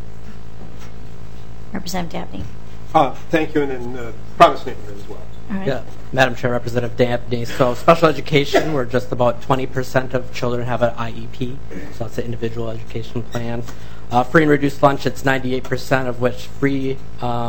Representative Dabney. Thank you, and then promise neighborhood as well. All right. Yeah, Madam Chair, Representative Dabney. So special education, where just about 20% of children have an IEP, so that's an individual education plan. Free and reduced lunch, it's 98%, of which free is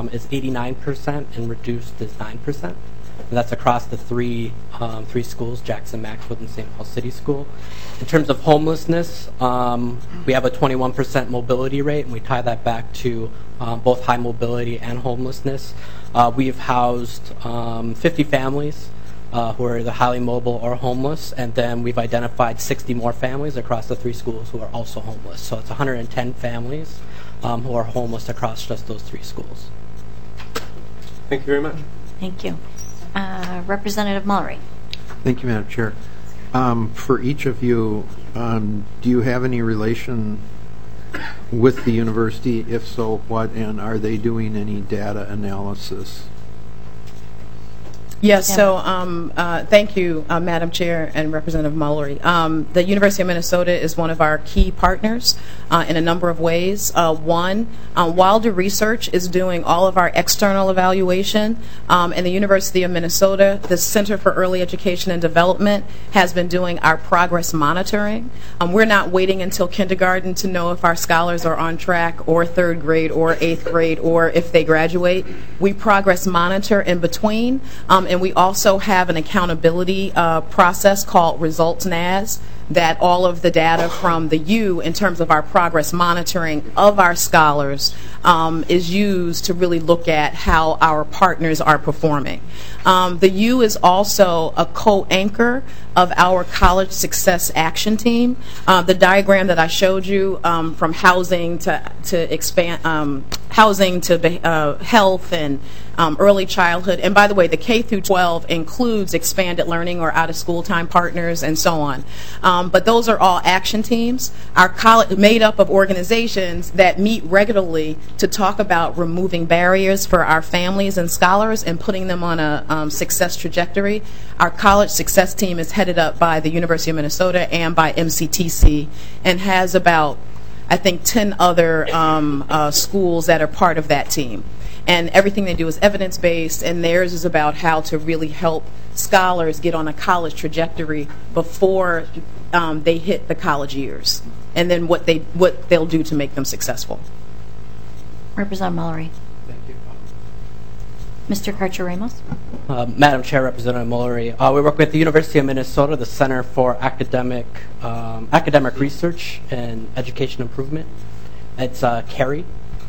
89% and reduced is 9%. And that's across the three schools, Jackson, Maxwood, and St. Paul City School. In terms of homelessness, we have a 21% mobility rate, and we tie that back to both high mobility and homelessness. We've housed 50 families who are either highly mobile or homeless, and then we've identified 60 more families across the 3 schools who are also homeless. So it's 110 families who are homeless across just those 3 schools. Thank you very much. Thank you. Representative Mullery. Thank you, Madam Chair. For each of you, do you have any relation with the university? If so, what? And are they doing any data analysis? Yes, so thank you, Madam Chair and Representative Mullery. The University of Minnesota is one of our key partners in a number of ways. One, Wilder Research is doing all of our external evaluation, and the University of Minnesota, the Center for Early Education and Development, has been doing our progress monitoring. We're not waiting until kindergarten to know if our scholars are on track, or third grade, or eighth grade, or if they graduate. We progress monitor in between, and we also have an accountability process called Results NAS, that all of the data from the U in terms of our progress monitoring of our scholars is used to really look at how our partners are performing. The U is also a co-anchor of our College Success Action Team. The diagram that I showed you from housing to expand housing to health and early childhood, and by the way, the K through 12 includes expanded learning or out-of-school time partners and so on. But those are all action teams. Our college made up of organizations that meet regularly to talk about removing barriers for our families and scholars and putting them on a success trajectory. Our college success team is headed up by the University of Minnesota and by MCTC, and has about, I think, 10 other schools that are part of that team. And everything they do is evidence-based, and theirs is about how to really help scholars get on a college trajectory before they hit the college years, and then what they'll do to make them successful. Representative Mullery. Thank you. Mr. Karcher-Ramos. Madam Chair, Representative Mullery, we work with the University of Minnesota, the Center for Academic Research and Education Improvement. It's CAREI,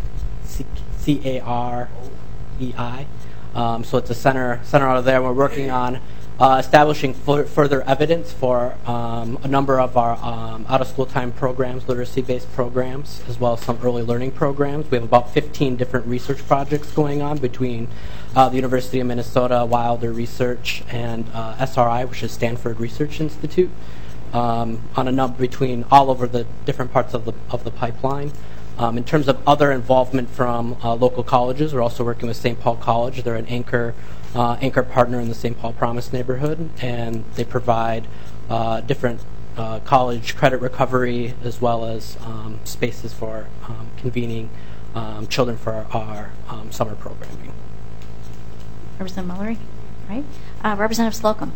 C-A-R-E-I. So it's a center out of there. We're working on establishing further evidence for a number of our out-of-school time programs, literacy-based programs, as well as some early learning programs. We have about 15 different research projects going on between the University of Minnesota, Wilder Research, and SRI, which is Stanford Research Institute, on a number between all over the different parts of the pipeline. In terms of other involvement from local colleges, we're also working with St. Paul College. They're an anchor partner in the St. Paul Promise neighborhood, and they provide different college credit recovery as well as spaces for convening children for our summer programming. Representative Mullery. All right. Representative Slocum.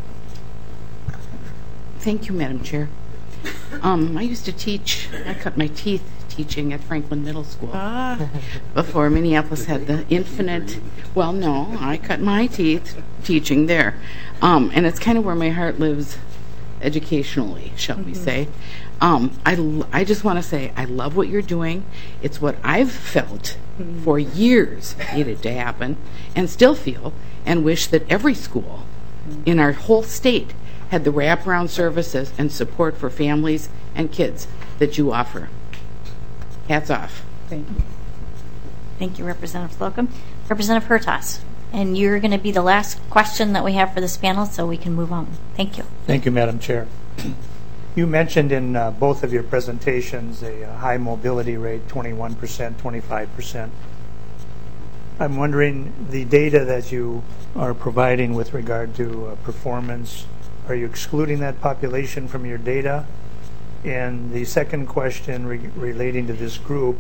Thank you, Madam Chair. I used to teach, I cut my teeth teaching at Franklin Middle School before Minneapolis had the infinite, well, no, I cut my teeth teaching there. And it's kind of where my heart lives educationally, shall we say. I just want to say I love what you're doing. It's what I've felt for years needed to happen, and still feel, and wish that every school in our whole state had the wraparound services and support for families and kids that you offer. Hats off. Thank you. Thank you, Representative Slocum. Representative Hertas. And you're going to be the last question that we have for this panel, so we can move on. Thank you. Thank you, Madam Chair. You mentioned in both of your presentations a high mobility rate, 21%, 25%. I'm wondering, the data that you are providing with regard to performance, are you excluding that population from your data? And the second question relating to this group,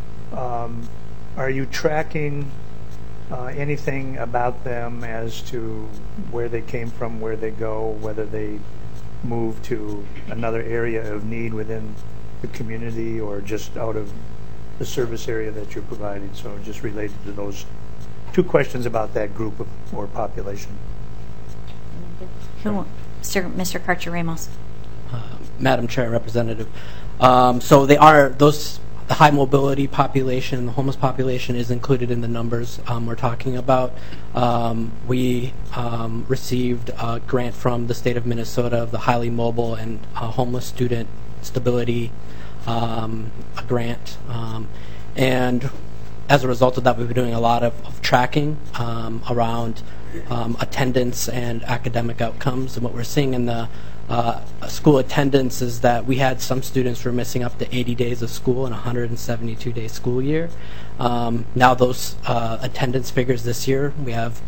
are you tracking anything about them as to where they came from, where they go, whether they move to another area of need within the community or just out of the service area that you're providing? So just related to those two questions about that group or population. Mr. Karcher-Ramos. Madam Chair, Representative. So they are those. The high mobility population, the homeless population, is included in the numbers we're talking about. We received a grant from the state of Minnesota of the highly mobile and homeless student stability grant. And as a result of that, we've been doing a lot of tracking around attendance and academic outcomes. And what we're seeing in the school attendance is that we had some students who were missing up to 80 days of school in a 172-day school year. Now those attendance figures this year, we have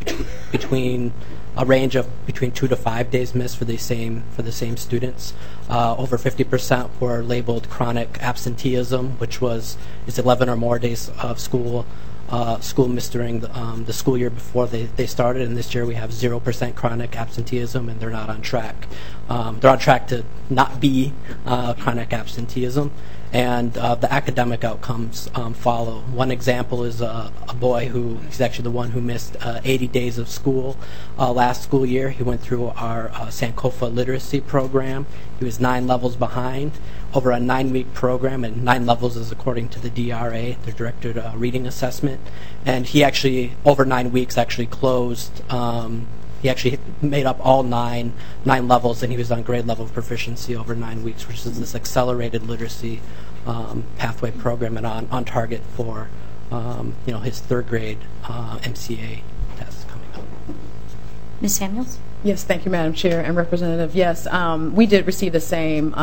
between a range of between 2 to 5 days missed for the same students. Over 50% were labeled chronic absenteeism, which is 11 or more days of school missed during the school year before they started. And this year we have 0% chronic absenteeism, and they're not on track. They're on track to not be chronic absenteeism. And the academic outcomes follow. One example is a boy he's actually the one who missed 80 days of school last school year. He went through our Sankofa literacy program. He was 9 levels behind over a 9-week program, and 9 levels is according to the DRA, the Directed Reading Assessment. And he actually, over 9 weeks, actually closed. He actually made up all nine levels, and he was on grade level proficiency over 9 weeks, which is this accelerated literacy pathway program, and on target for his 3rd grade MCA test coming up. Ms. Samuels? Yes, thank you, Madam Chair and Representative. Yes, we did receive the same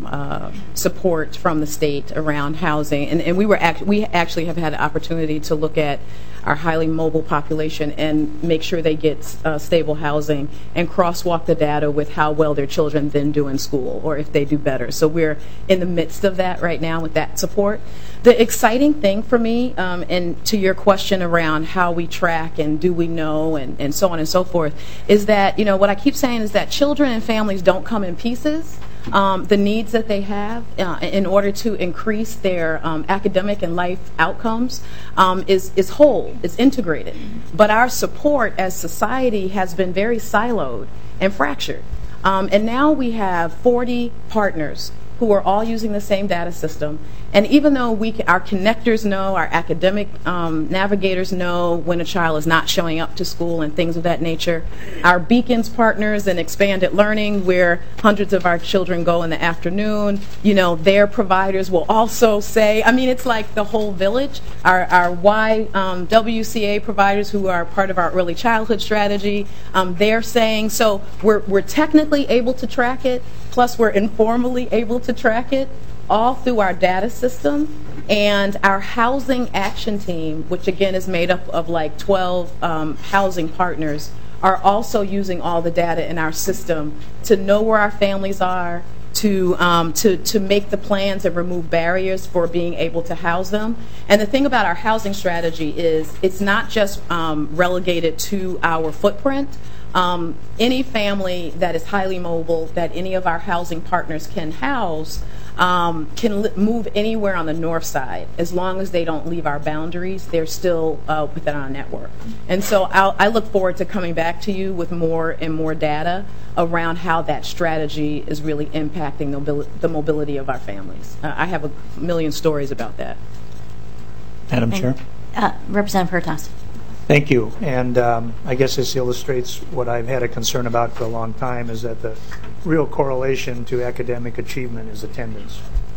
support from the state around housing, and we actually have had the opportunity to look at our highly mobile population and make sure they get stable housing and crosswalk the data with how well their children then do in school or if they do better. So we're in the midst of that right now with that support. The exciting thing for me, and to your question around how we track and do we know and so on and so forth, is that, what I keep saying is that children and families don't come in pieces. The needs that they have in order to increase their academic and life outcomes is whole, is integrated. But our support as society has been very siloed and fractured. And now we have 40 partners who are all using the same data system. And even though our connectors know, our academic navigators know when a child is not showing up to school and things of that nature, our Beacons partners and Expanded Learning, where hundreds of our children go in the afternoon, their providers will also say, it's like the whole village. Our YWCA providers, who are part of our early childhood strategy, they're saying, so we're technically able to track it, plus we're informally able to track it, all through our data system. And our housing action team, which again is made up of like 12 housing partners, are also using all the data in our system to know where our families are, to make the plans and remove barriers for being able to house them. And the thing about our housing strategy is it's not just relegated to our footprint. Any family that is highly mobile that any of our housing partners can house can move anywhere on the north side. As long as they don't leave our boundaries, they're still within our network. And so I look forward to coming back to you with more and more data around how that strategy is really impacting the mobility of our families. I have a million stories about that. Madam Chair? Representative Hertaus. Thank you. And I guess this illustrates what I've had a concern about for a long time, is that the real correlation to academic achievement is attendance.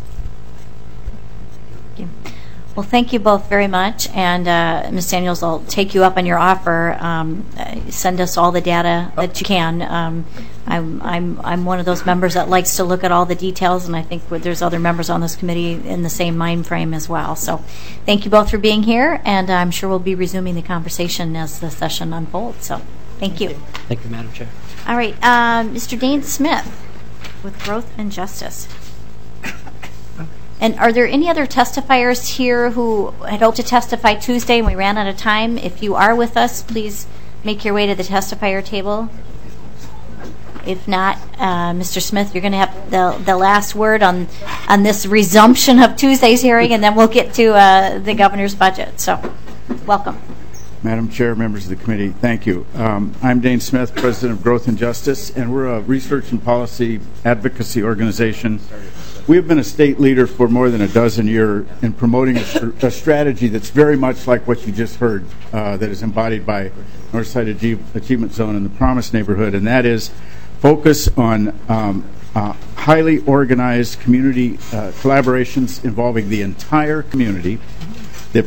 Thank you. Well, thank you both very much. And Ms. Daniels, I'll take you up on your offer. Send us all the data that you can. I'm one of those members that likes to look at all the details, and I think there's other members on this committee in the same mind frame as well. So thank you both for being here, and I'm sure we'll be resuming the conversation as the session unfolds. So thank you. Thank you, Madam Chair. All right, Mr. Dane Smith with Growth and Justice. And are there any other testifiers here who had hoped to testify Tuesday and we ran out of time? If you are with us, please make your way to the testifier table. If not, Mr. Smith, you're going to have the last word on this resumption of Tuesday's hearing, and then we'll get to the governor's budget. So, welcome. Madam Chair, members of the committee, thank you. I'm Dane Smith, President of Growth and Justice, and we're a research and policy advocacy organization. We have been a state leader for more than a dozen years in promoting a strategy that's very much like what you just heard, that is embodied by Northside Achievement Zone and the Promise neighborhood, and that is focus on highly organized community collaborations involving the entire community that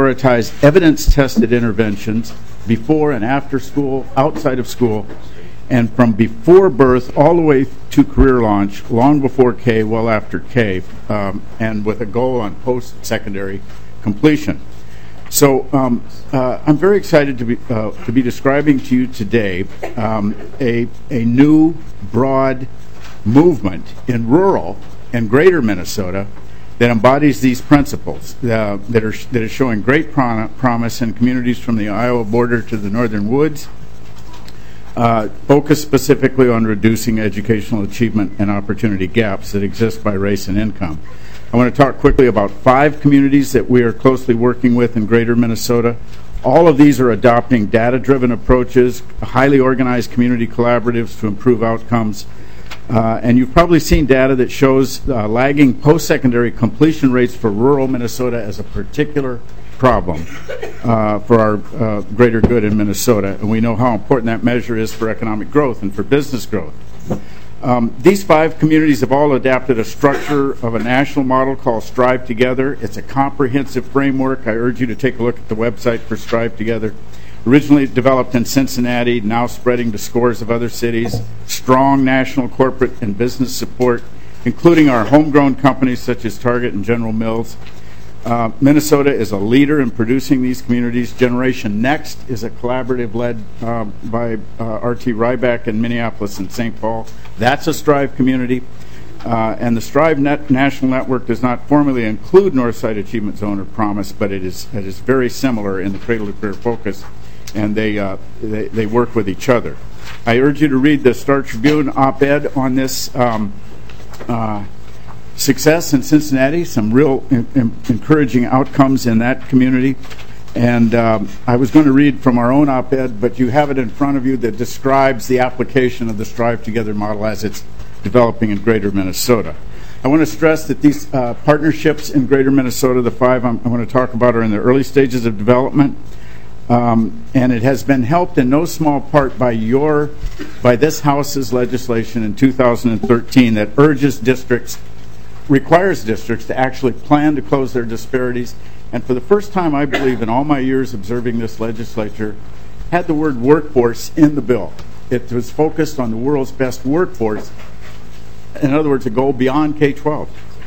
prioritize evidence-tested interventions before and after school, outside of school, and from before birth all the way to career launch, long before K, well after K, and with a goal on post-secondary completion. So I'm very excited to be describing to you today a new broad movement in rural and greater Minnesota that embodies these principles that is showing great promise in communities from the Iowa border to the northern woods, focused specifically on reducing educational achievement and opportunity gaps that exist by race and income. I want to talk quickly about 5 communities that we are closely working with in greater Minnesota. All of these are adopting data-driven approaches, highly organized community collaboratives to improve outcomes. And you've probably seen data that shows lagging post-secondary completion rates for rural Minnesota as a particular problem for our greater good in Minnesota. And we know how important that measure is for economic growth and for business growth. These 5 communities have all adapted a structure of a national model called Strive Together. It's a comprehensive framework. I urge you to take a look at the website for Strive Together. Originally developed in Cincinnati, now spreading to scores of other cities. Strong national corporate and business support, including our homegrown companies such as Target and General Mills. Minnesota is a leader in producing these communities. Generation Next is a collaborative led by R.T. Ryback in Minneapolis and St. Paul. That's a Strive community. And the Strive National Network does not formally include Northside Achievement Zone or Promise, but it is very similar in the Cradle to Career focus, and they work with each other. I urge you to read the Star Tribune op-ed on this success in Cincinnati, some real encouraging outcomes in that community. And I was going to read from our own op-ed, but you have it in front of you that describes the application of the Strive Together model as it's developing in greater Minnesota. I want to stress that these partnerships in greater Minnesota, the 5 I want to talk about, are in the early stages of development. And it has been helped in no small part by this House's legislation in 2013 that requires districts to actually plan to close their disparities. And for the first time, I believe, in all my years observing this legislature, had the word workforce in the bill. It was focused on the world's best workforce. In other words, a goal beyond K-12.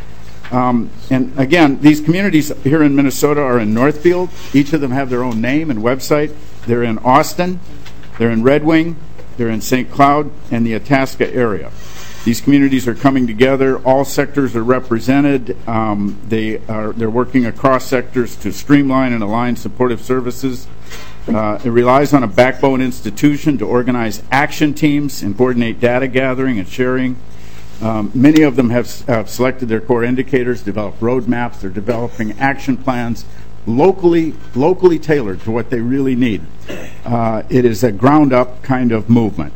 And again, these communities here in Minnesota are in Northfield. Each of them have their own name and website. They're in Austin, they're in Red Wing, they're in St. Cloud, and the Itasca area. These communities are coming together. All sectors are represented. They're working across sectors to streamline and align supportive services. It relies on a backbone institution to organize action teams and coordinate data gathering and sharing. Many of them have selected their core indicators, developed roadmaps. They're developing action plans locally tailored to what they really need. It is a ground-up kind of movement.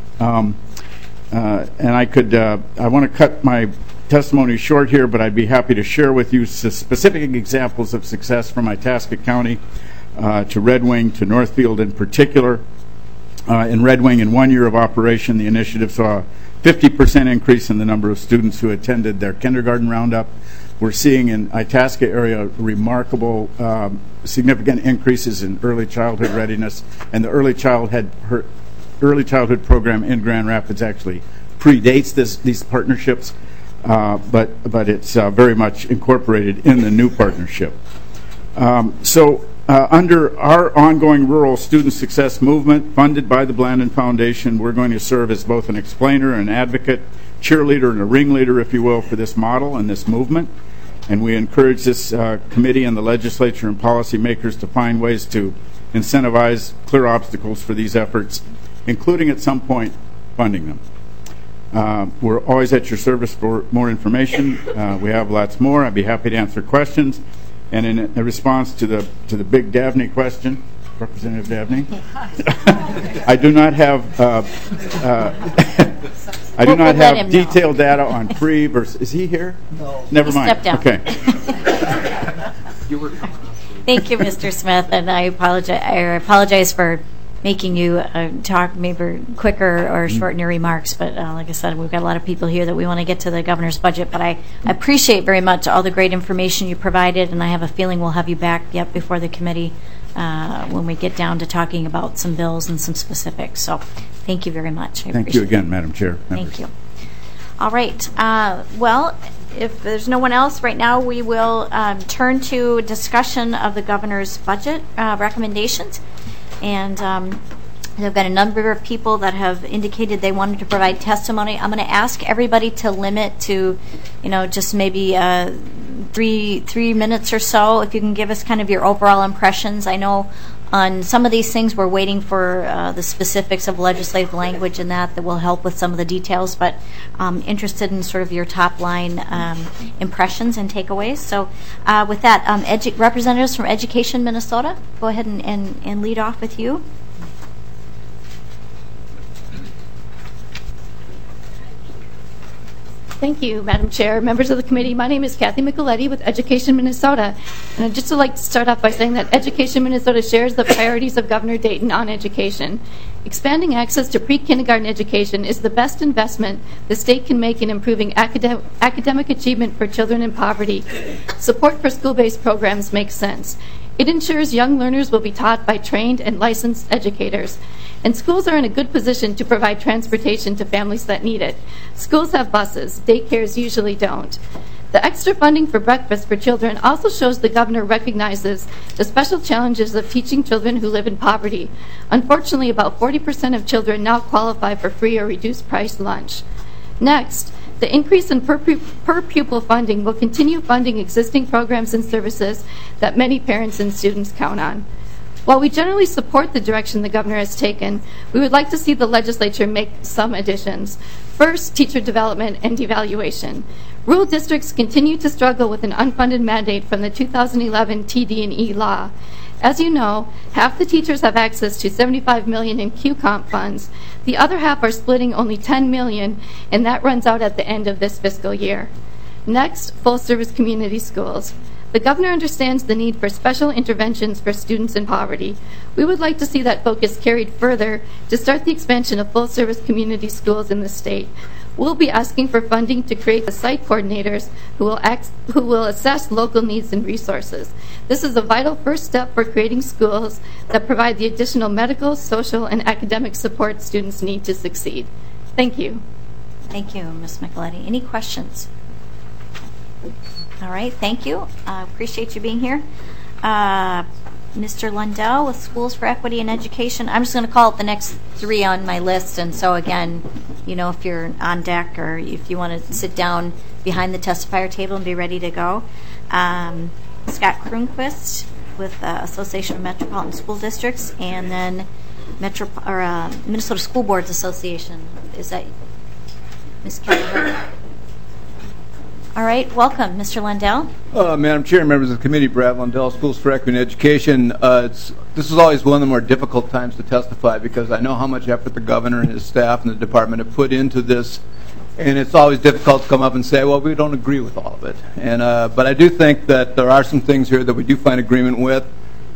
And I want to cut my testimony short here, but I'd be happy to share with you specific examples of success from Itasca County to Red Wing to Northfield in particular. In Red Wing, in 1 year of operation, the initiative saw a 50% increase in the number of students who attended their kindergarten roundup. We're seeing in Itasca area remarkable significant increases in early childhood readiness, and the early childhood program in Grand Rapids actually predates these partnerships, but it's very much incorporated in the new partnership. Under our ongoing rural student success movement, funded by the Blandin Foundation, we're going to serve as both an explainer, an advocate, cheerleader, and a ringleader, if you will, for this model and this movement. And we encourage this committee and the legislature and policymakers to find ways to incentivize clear obstacles for these efforts, including at some point funding them. We're always at your service for more information. We have lots more. I'd be happy to answer questions. And in response to the big Dabney question, Representative Dabney, I do not have detailed data on free versus. Is he here? No. Never mind. Step down. Okay. Thank you, Mr. Smith, and I apologize for making you talk maybe quicker or shorten your remarks, but like I said, we've got a lot of people here that we want to get to the governor's budget, but I appreciate very much all the great information you provided, and I have a feeling we'll have you back yet before the committee when we get down to talking about some bills and some specifics. So Thank you very much. Thank you again, Madam Chair. Thank you. All right. Well, if there's no one else right now, we will turn to discussion of the governor's budget recommendations. And there have been a number of people that have indicated they wanted to provide testimony. I'm going to ask everybody to limit to, just maybe 3 minutes or so. If you can give us kind of your overall impressions. I know on some of these things we're waiting for the specifics of legislative language and that will help with some of the details, but interested in sort of your top line impressions and takeaways. So with that, representatives from Education Minnesota, go ahead and lead off with you. Thank you, Madam Chair, members of the committee. My name is Kathy Micheletti with Education Minnesota. And I'd just like to start off by saying that Education Minnesota shares the priorities of Governor Dayton on education. Expanding access to pre-kindergarten education is the best investment the state can make in improving academic achievement for children in poverty. Support for school-based programs makes sense. It ensures young learners will be taught by trained and licensed educators. And schools are in a good position to provide transportation to families that need it. Schools have buses. Daycares usually don't. The extra funding for breakfast for children also shows the governor recognizes the special challenges of teaching children who live in poverty. Unfortunately, about 40% of children now qualify for free or reduced price lunch. Next, the increase in per pupil funding will continue funding existing programs and services that many parents and students count on. While we generally support the direction the governor has taken, we would like to see the legislature make some additions. First, teacher development and evaluation. Rural districts continue to struggle with an unfunded mandate from the 2011 TD&E law. As you know, half the teachers have access to $75 million in QComp funds. The other half are splitting only $10 million, and that runs out at the end of this fiscal year. Next, full-service community schools. The governor understands the need for special interventions for students in poverty. We would like to see that focus carried further to start the expansion of full-service community schools in the state. We'll be asking for funding to create the site coordinators who will assess local needs and resources. This is a vital first step for creating schools that provide the additional medical, social, and academic support students need to succeed. Thank you. Thank you, Ms. Micheletti. Any questions? All right, thank you. Appreciate you being here. Mr. Lundell with Schools for Equity and Education. I'm just going to call up the next 3 on my list, and so again, if you're on deck or if you want to sit down behind the testifier table and be ready to go. Scott Kroonquist with Association of Metropolitan School Districts, and then Minnesota School Boards Association. Is that Ms. Kelly? All right, welcome, Mr. Lundell. Madam Chair, members of the committee, Brad Lundell, Schools for Equity and Education. This is always one of the more difficult times to testify because I know how much effort the governor and his staff and the department have put into this, and it's always difficult to come up and say, well, we don't agree with all of it. And but I do think that there are some things here that we do find agreement with.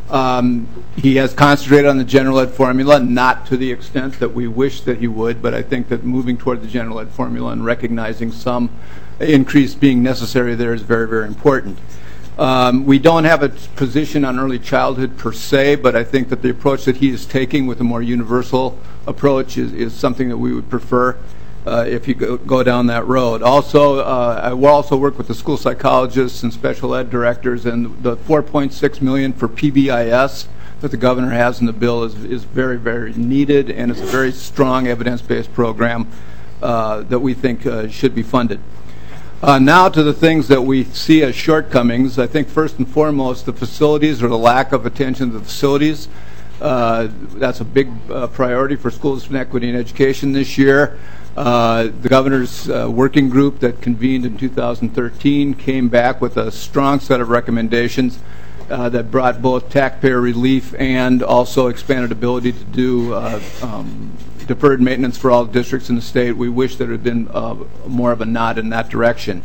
He has concentrated on the general ed formula, not to the extent that we wish that he would, but I think that moving toward the general ed formula and recognizing some increase being necessary there is very, very important. We don't have a position on early childhood per se, but I think that the approach that he is taking with a more universal approach is something that we would prefer if you go down that road. Also, I will also work with the school psychologists and special ed directors, and the $4.6 million for PBIS that the governor has in the bill is very, very needed, and it's a very strong evidence-based program that we think should be funded. Now to the things that we see as shortcomings. I think first and foremost the facilities or the lack of attention to the facilities. That's a big priority for Schools for Equity and Education this year. The governor's working group that convened in 2013 came back with a strong set of recommendations that brought both taxpayer relief and also expanded ability to do deferred maintenance for all districts in the state. We wish there had been more of a nod in that direction.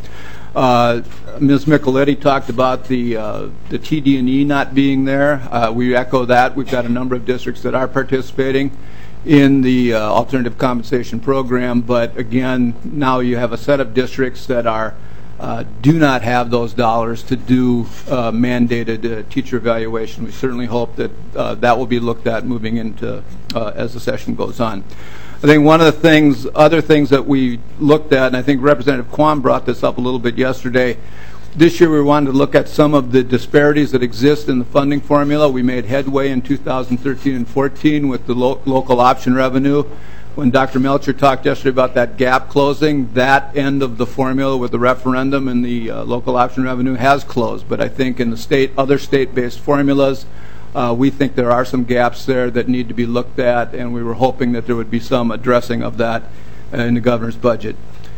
Ms. Micheletti talked about the TD&E not being there. We echo that. We've got a number of districts that are participating in the alternative compensation program, but again, now you have a set of districts that are do not have those dollars to do mandated teacher evaluation. We certainly hope that that will be looked at moving into as the session goes on. I think one of the other things that we looked at, and I think Representative Kwan brought this up a little bit yesterday, this year we wanted to look at some of the disparities that exist in the funding formula. We made headway in 2013 and 14 with the local option revenue. When Dr. Melcher talked yesterday about that gap closing, that end of the formula with the referendum and the local option revenue has closed. But I think in the other state-based formulas, we think there are some gaps there that need to be looked at, and we were hoping that there would be some addressing of that in the governor's budget.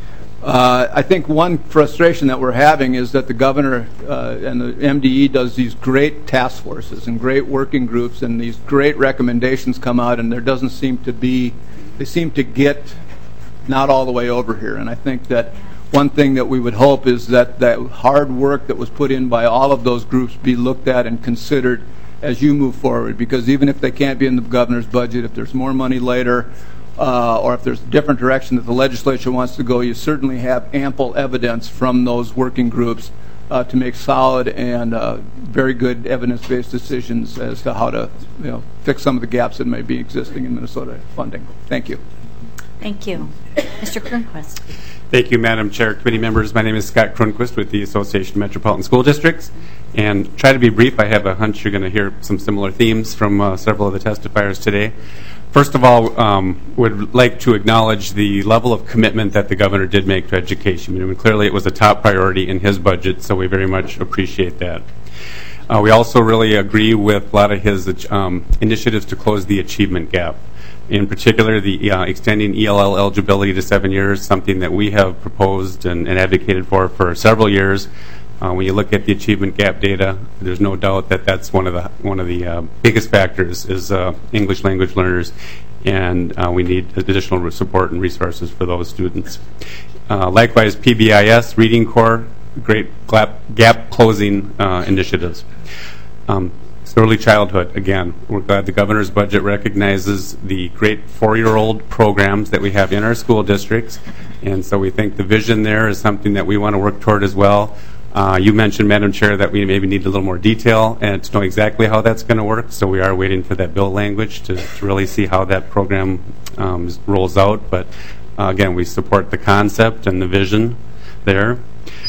I think one frustration that we're having is that the governor and the MDE does these great task forces and great working groups, and these great recommendations come out, and there doesn't seem to be, they seem to get not all the way over here. And I think that one thing that we would hope is that that hard work that was put in by all of those groups be looked at and considered as you move forward, because even if they can't be in the governor's budget, if there's more money later, or if there's a different direction that the legislature wants to go, you certainly have ample evidence from those working groups to make solid and very good evidence-based decisions as to how to fix some of the gaps that may be existing in Minnesota funding. Thank you. Thank you. Mr. Cronquist. Thank you, Madam Chair, committee members. My name is Scott Cronquist with the Association of Metropolitan School Districts. And try to be brief. I have a hunch you're going to hear some similar themes from several of the testifiers today. First of all, would like to acknowledge the level of commitment that the governor did make to education. I mean, clearly it was a top priority in his budget, so we very much appreciate that. We also really agree with a lot of his initiatives to close the achievement gap. In particular, the extending ELL eligibility to 7 years, something that we have proposed and advocated for several years. When you look at the achievement gap data, there's no doubt that that's one of the biggest factors is English language learners, and we need additional support and resources for those students. Likewise, PBIS, Reading Corps, great gap closing initiatives. Early childhood, again, we're glad the governor's budget recognizes the great 4-year-old programs that we have in our school districts, and so we think the vision there is something that we want to work toward as well. You mentioned, Madam Chair, that we maybe need a little more detail and to know exactly how that's going to work, so we are waiting for that bill language to really see how that program rolls out. But again, we support the concept and the vision there.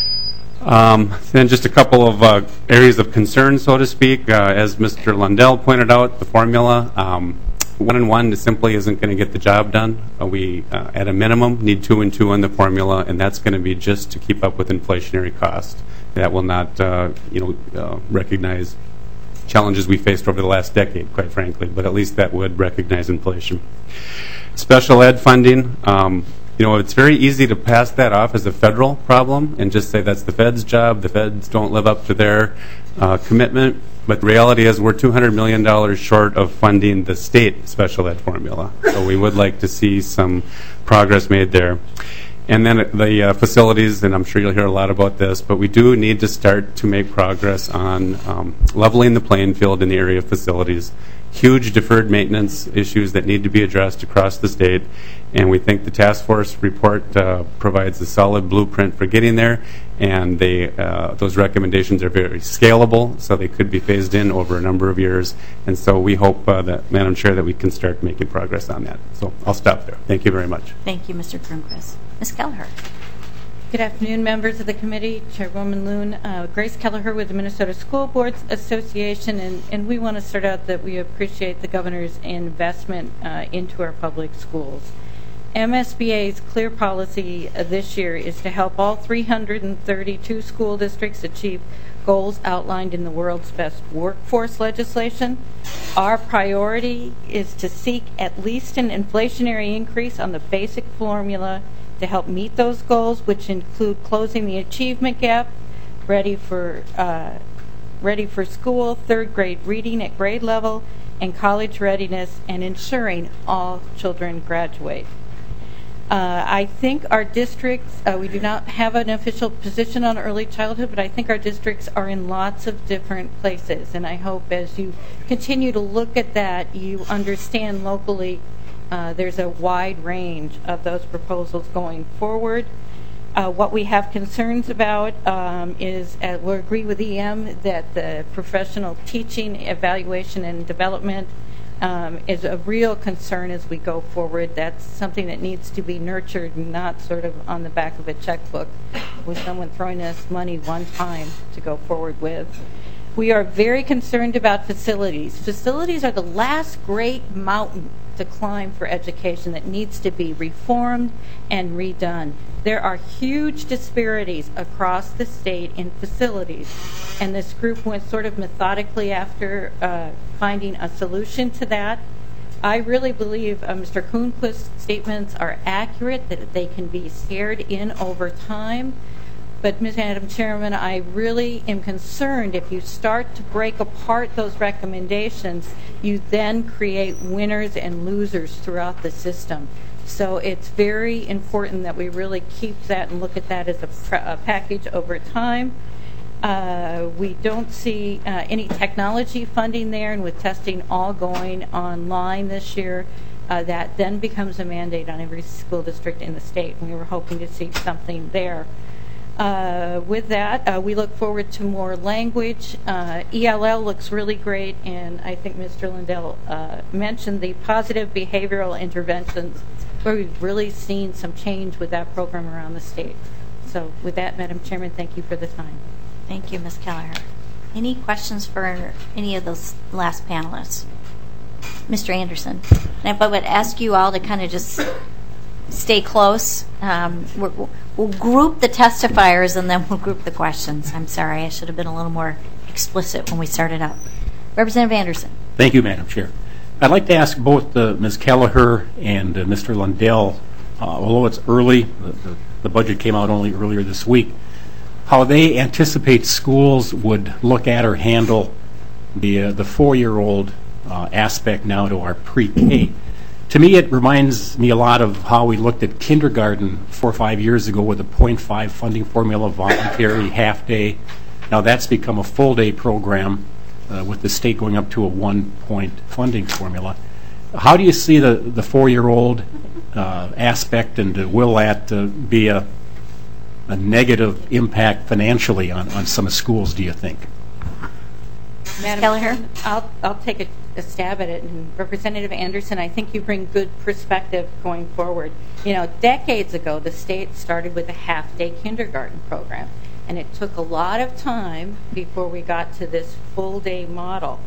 Then just a couple of areas of concern, so to speak. As Mr. Lundell pointed out, the formula, 1 and 1 simply isn't going to get the job done. We, at a minimum, need 2 and 2 on the formula, and that's going to be just to keep up with inflationary cost. That will not, recognize challenges we faced over the last decade, quite frankly, but at least that would recognize inflation. Special ed funding, it's very easy to pass that off as a federal problem and just say that's the Fed's job. The Feds don't live up to their commitment. But the reality is we're $200 million short of funding the state special ed formula. So we would like to see some progress made there. And then the facilities, and I'm sure you'll hear a lot about this, but we do need to start to make progress on leveling the playing field in the area of facilities. Huge deferred maintenance issues that need to be addressed across the state, and we think the task force report provides a solid blueprint for getting there, and those recommendations are very scalable, so they could be phased in over a number of years, and so we hope that, Madam Chair, that we can start making progress on that. So I'll stop there. Thank you very much. Thank you, Mr. Cronquist. Ms. Kelleher. Good afternoon, members of the committee, Chairwoman Loon. Grace Kelleher with the Minnesota School Boards Association, and we want to start out that we appreciate the governor's investment into our public schools. MSBA's clear policy this year is to help all 332 school districts achieve goals outlined in the World's Best Workforce legislation. Our priority is to seek at least an inflationary increase on the basic formula to help meet those goals, which include closing the achievement gap, ready for school, third grade reading at grade level, and college readiness, and ensuring all children graduate. I think our districts, we do not have an official position on early childhood, but I think our districts are in lots of different places, and I hope as you continue to look at that, you understand locally there's a wide range of those proposals going forward. What we have concerns about is, we'll agree with EM that the professional teaching, evaluation, and development is a real concern as we go forward. That's something that needs to be nurtured, not sort of on the back of a checkbook with someone throwing us money one time to go forward with. We are very concerned about facilities. Facilities are the last great mountain to climb for education that needs to be reformed and redone. There are huge disparities across the state in facilities, and this group went sort of methodically after finding a solution to that. I really believe Mr. Kuhnquist's statements are accurate, that they can be scared in over time. But, Madam Chairman, I really am concerned if you start to break apart those recommendations, you then create winners and losers throughout the system. So it's very important that we really keep that and look at that as a package over time. We don't see any technology funding there, and with testing all going online this year, that then becomes a mandate on every school district in the state. We were hoping to see something there. With that, we look forward to more language. ELL looks really great, and I think Mr. Lindell mentioned the positive behavioral interventions, where we've really seen some change with that program around the state. So with that, Madam Chairman, thank you for the time. Thank you, Ms. Kelleher. Any questions for any of those last panelists? Mr. Anderson. And if I would ask you all to kind of just stay close. We'll group the testifiers and then we'll group the questions. I'm sorry, I should have been a little more explicit when we started out. Representative Anderson. Thank you, Madam Chair. I'd like to ask both Ms. Kelleher and Mr. Lundell, although it's early, the budget came out only earlier this week, how they anticipate schools would look at or handle the 4-year-old aspect now to our pre-K. To me, it reminds me a lot of how we looked at kindergarten 4 or 5 years ago with a 0.5 funding formula, voluntary, half-day. Now that's become a full-day program with the state going up to a 1-point funding formula. How do you see the 4-year-old aspect, and will that be a negative impact financially on some schools, do you think? Madam Kelleher? I'll take a stab at it. And Representative Anderson, I think you bring good perspective going forward. You know, decades ago, the state started with a half-day kindergarten program, and it took a lot of time before we got to this full-day model.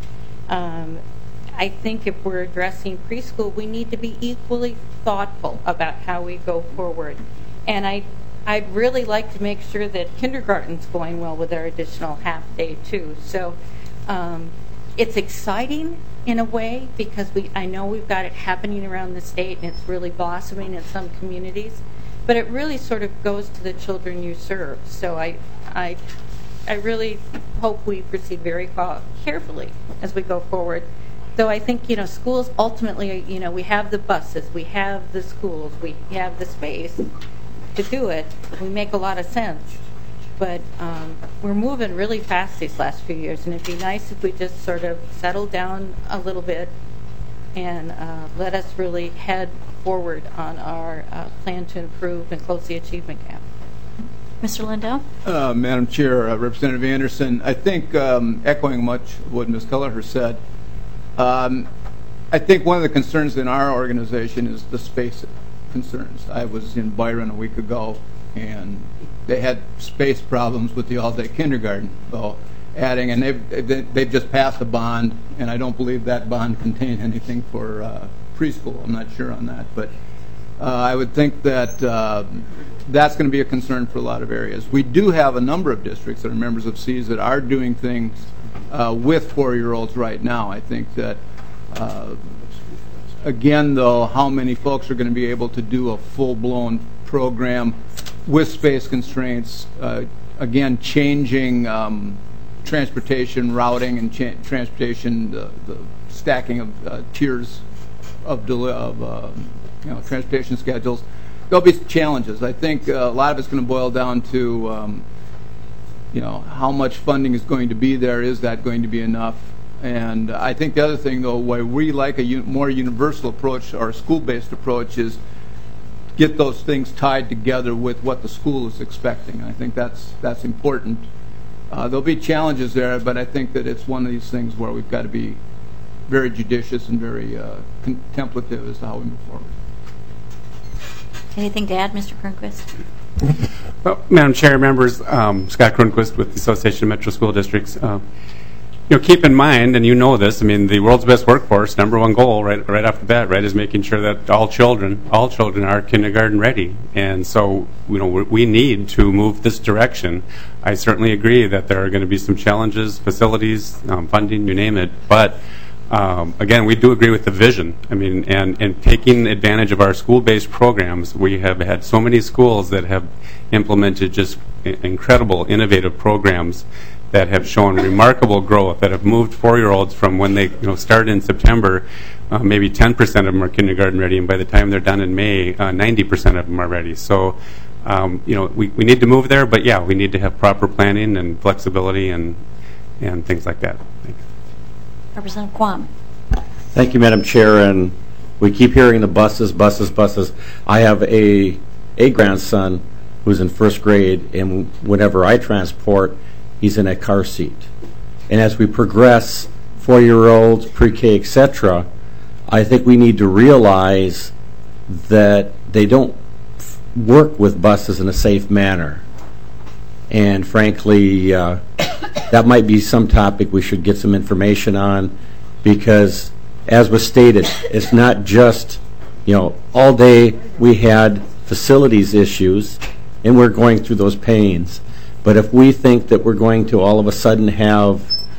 I think if we're addressing preschool, we need to be equally thoughtful about how we go forward. And I'd really like to make sure that kindergarten's going well with our additional half-day, too. So it's exciting in a way because I know we've got it happening around the state and it's really blossoming in some communities, but it really sort of goes to the children you serve. So I really hope we proceed very carefully as we go forward. Though I think, you know, schools ultimately, you know, we have the buses, we have the schools, we have the space to do it. We make a lot of sense. But we're moving really fast these last few years, and it'd be nice if we just sort of settle down a little bit and let us really head forward on our plan to improve and close the achievement gap. Mr. Lindell? Madam Chair, Representative Anderson, I think echoing much what Ms. Kelleher said, I think one of the concerns in our organization is the space concerns. I was in Byron a week ago, and they had space problems with the all-day kindergarten. So adding, and they've just passed a bond, and I don't believe that bond contained anything for preschool. I'm not sure on that, but I would think that that's going to be a concern for a lot of areas. We do have a number of districts that are members of SEAS that are doing things with 4-year-olds right now. I think that, again, though, how many folks are going to be able to do a full-blown program with space constraints, again, changing transportation routing and transportation, the stacking of tiers of transportation schedules. There'll be challenges. I think a lot of it's going to boil down to how much funding is going to be there. Is that going to be enough? And I think the other thing, though, why we like a more universal approach or a school-based approach is get those things tied together with what the school is expecting. I think that's important. There'll be challenges there, but I think that it's one of these things where we've got to be very judicious and very contemplative as to how we move forward. Anything to add, Mr. Cronquist? Well, Madam Chair, members, Scott Cronquist with the Association of Metro School Districts. Keep in mind, and you know this, I mean, the world's best workforce, number one goal right off the bat, right, is making sure that all children are kindergarten ready. And so, we need to move this direction. I certainly agree that there are going to be some challenges, facilities, funding, you name it. But again, we do agree with the vision. I mean, and taking advantage of our school-based programs, we have had so many schools that have implemented just incredible, innovative programs that have shown remarkable growth, that have moved 4-year-olds from when they started in September, maybe 10% of them are kindergarten ready, and by the time they're done in May, 90% of them are ready. So, we need to move there, but yeah, we need to have proper planning and flexibility and things like that. Thanks. Representative Quam. Thank you, Madam Chair. And we keep hearing the buses. I have a grandson who's in first grade, and whenever I transport, he's in a car seat. And as we progress, 4-year-olds, pre-K, etc., I think we need to realize that they don't work with buses in a safe manner. And frankly, that might be some topic we should get some information on, because as was stated, it's not just, all day we had facilities issues and we're going through those pains. But if we think that we're going to all of a sudden have,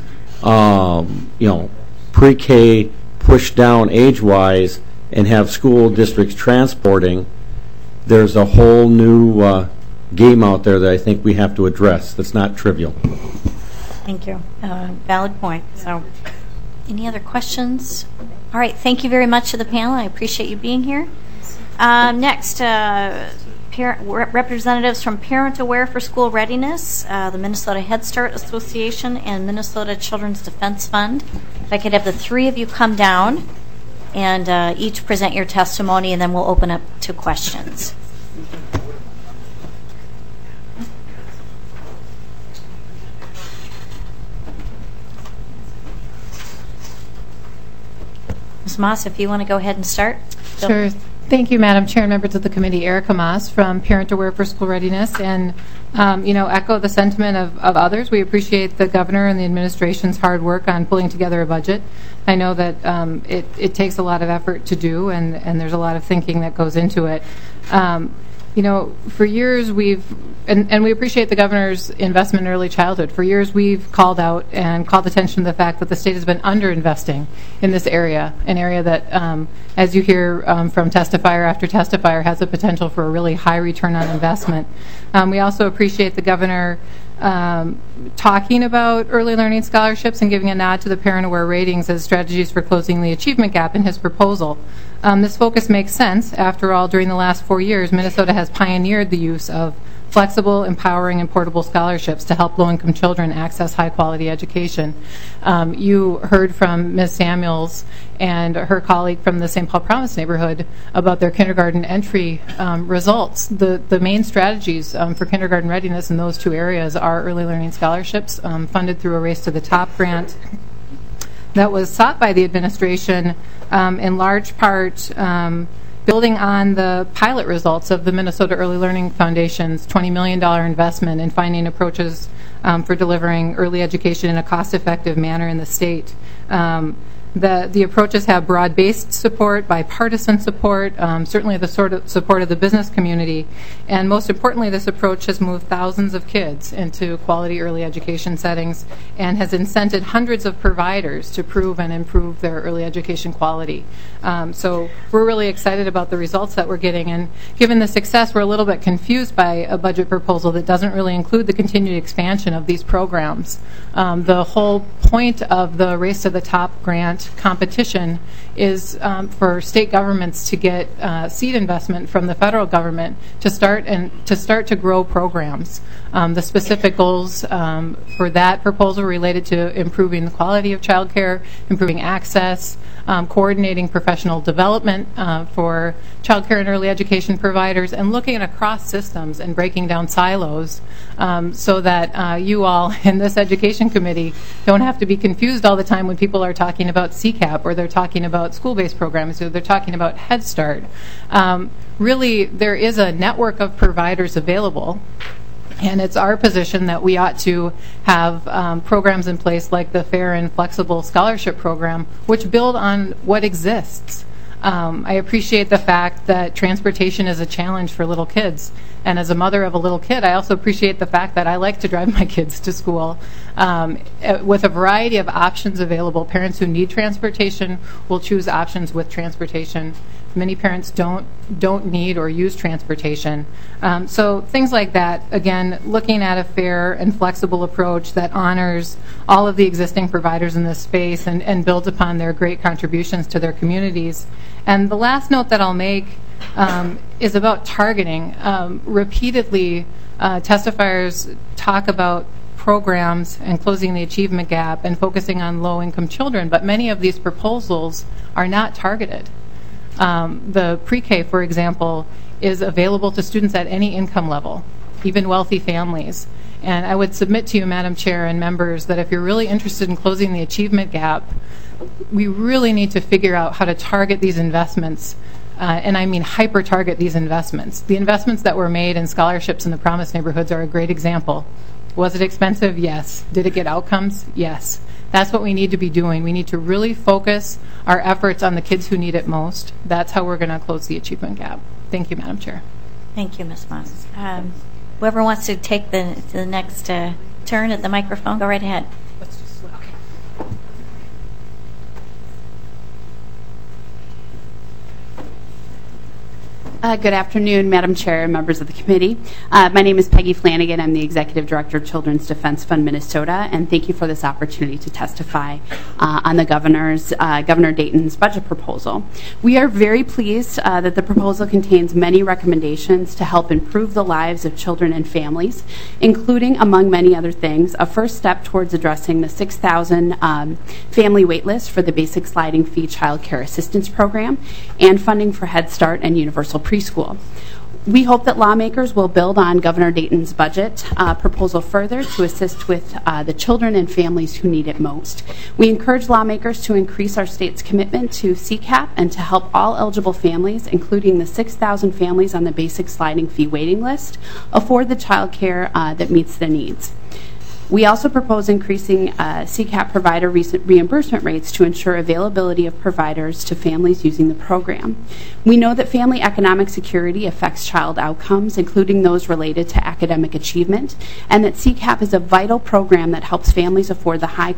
pre-K pushed down age-wise and have school districts transporting, there's a whole new game out there that I think we have to address that's not trivial. Thank you. Valid point. So, any other questions? All right. Thank you very much to the panel. I appreciate you being here. Next, representatives from Parent Aware for School Readiness, the Minnesota Head Start Association, and Minnesota Children's Defense Fund. If I could have the three of you come down and each present your testimony, and then we'll open up to questions. Ms. Moss, if you want to go ahead and start. Sure. Thank you, Madam Chair and members of the committee. Erica Moss from Parent Aware for School Readiness, and echo the sentiment of others. We appreciate the governor and the administration's hard work on pulling together a budget. I know that it takes a lot of effort to do, and there's a lot of thinking that goes into it. For years and we appreciate the governor's investment in early childhood. For years we've called out and called attention to the fact that the state has been underinvesting in this area, an area that, as you hear from testifier after testifier, has the potential for a really high return on investment. We also appreciate the governor talking about early learning scholarships and giving a nod to the Parent Aware ratings as strategies for closing the achievement gap in his proposal. This focus makes sense. After all, during the last 4 years, Minnesota has pioneered the use of flexible, empowering, and portable scholarships to help low-income children access high-quality education. You heard from Ms. Samuels and her colleague from the St. Paul Promise neighborhood about their kindergarten entry results. The main strategies for kindergarten readiness in those two areas are early learning scholarships funded through a Race to the Top grant that was sought by the administration in large part building on the pilot results of the Minnesota Early Learning Foundation's $20 million investment in finding approaches for delivering early education in a cost-effective manner in the state. The approaches have broad-based support, bipartisan support, certainly the sort of support of the business community, and most importantly, this approach has moved thousands of kids into quality early education settings and has incented hundreds of providers to prove and improve their early education quality. So we're really excited about the results that we're getting, and given the success, we're a little bit confused by a budget proposal that doesn't really include the continued expansion of these programs. The whole point of the Race to the Top grant competition is for state governments to get seed investment from the federal government to start to grow programs. The specific goals for that proposal related to improving the quality of child care, improving access, coordinating professional development for child care and early education providers, and looking across systems and breaking down silos so that you all in this education committee don't have to be confused all the time when people are talking about CCAP, or they're talking about school-based programs, or they're talking about Head Start. Really, there is a network of providers available, and it's our position that we ought to have programs in place like the Fair and Flexible Scholarship Program, which build on what exists. I appreciate the fact that transportation is a challenge for little kids. And as a mother of a little kid, I also appreciate the fact that I like to drive my kids to school. With a variety of options available, parents who need transportation will choose options with transportation. Many parents don't need or use transportation. So things like that, again, looking at a fair and flexible approach that honors all of the existing providers in this space and builds upon their great contributions to their communities. And the last note that I'll make is about targeting. Repeatedly, testifiers talk about programs and closing the achievement gap and focusing on low-income children, but many of these proposals are not targeted. The pre-K, for example, is available to students at any income level, even wealthy families. And I would submit to you, Madam Chair and members, that if you're really interested in closing the achievement gap, we really need to figure out how to target these investments, and I mean hyper-target these investments. The investments that were made in scholarships in the Promise neighborhoods are a great example. Was it expensive? Yes. Did it get outcomes? Yes. That's what we need to be doing. We need to really focus our efforts on the kids who need it most. That's how we're going to close the achievement gap. Thank you, Madam Chair. Thank you, Ms. Moss. Whoever wants to take the next turn at the microphone, go right ahead. Good afternoon, Madam Chair and members of the committee. My name is Peggy Flanagan. I'm the Executive Director of Children's Defense Fund Minnesota, and thank you for this opportunity to testify on the Governor Dayton's budget proposal. We are very pleased that the proposal contains many recommendations to help improve the lives of children and families, including, among many other things, a first step towards addressing the 6,000 family wait list for the Basic Sliding Fee Child Care Assistance Program and funding for Head Start and Universal Preschool. We hope that lawmakers will build on Governor Dayton's budget proposal further to assist with the children and families who need it most. We encourage lawmakers to increase our state's commitment to CCAP and to help all eligible families, including the 6,000 families on the Basic Sliding Fee waiting list, afford the child care that meets their needs. We also propose increasing CCAP provider reimbursement rates to ensure availability of providers to families using the program. We know that family economic security affects child outcomes, including those related to academic achievement, and that CCAP is a vital program that helps families afford the high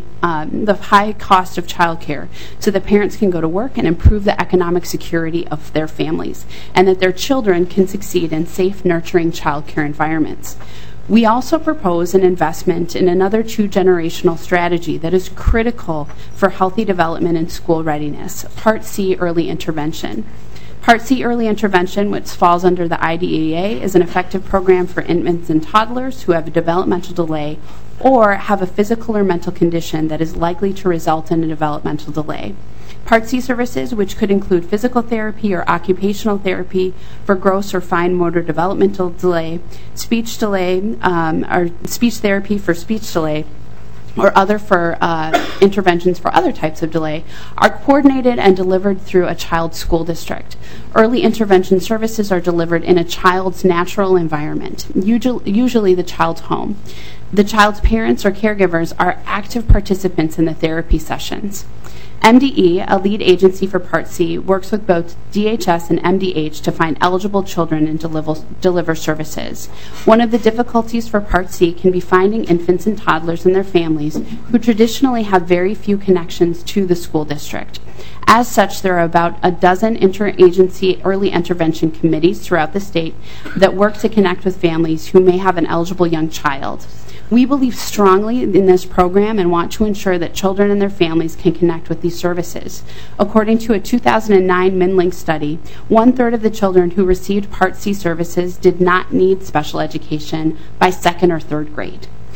cost of childcare so that parents can go to work and improve the economic security of their families, and that their children can succeed in safe, nurturing childcare environments. We also propose an investment in another two-generational strategy that is critical for healthy development and school readiness, Part C, Early Intervention. Part C, Early Intervention, which falls under the IDEA, is an effective program for infants and toddlers who have a developmental delay or have a physical or mental condition that is likely to result in a developmental delay. Part C services, which could include physical therapy or occupational therapy for gross or fine motor developmental delay, speech delay, or speech therapy for speech delay, or other for interventions for other types of delay, are coordinated and delivered through a child's school district. Early intervention services are delivered in a child's natural environment, usually the child's home. The child's parents or caregivers are active participants in the therapy sessions. MDE, a lead agency for Part C, works with both DHS and MDH to find eligible children and deliver services. One of the difficulties for Part C can be finding infants and toddlers and their families who traditionally have very few connections to the school district. As such, there are about a dozen interagency early intervention committees throughout the state that work to connect with families who may have an eligible young child. We believe strongly in this program and want to ensure that children and their families can connect with these services. According to a 2009 MinLink study, 1/3 of the children who received Part C services did not need special education by 2nd or 3rd grade.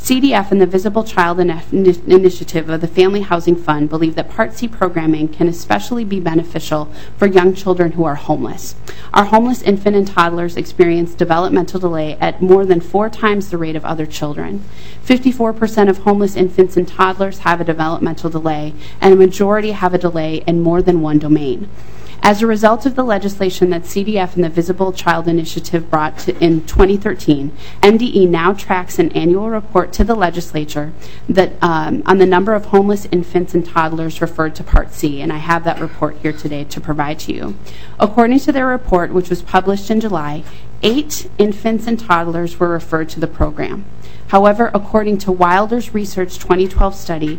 CDF and the Visible Child Initiative of the Family Housing Fund believe that Part C programming can especially be beneficial for young children who are homeless. Our homeless infant and toddlers experience developmental delay at more than 4 times the rate of other children. 54% of homeless infants and toddlers have a developmental delay, and a majority have a delay in more than one domain. As a result of the legislation that CDF and the Visible Child Initiative brought in 2013, MDE now tracks an annual report to the legislature that on the number of homeless infants and toddlers referred to Part C, and I have that report here today to provide to you. According to their report, which was published in July, 8 infants and toddlers were referred to the program. However, according to Wilder's Research 2012 study,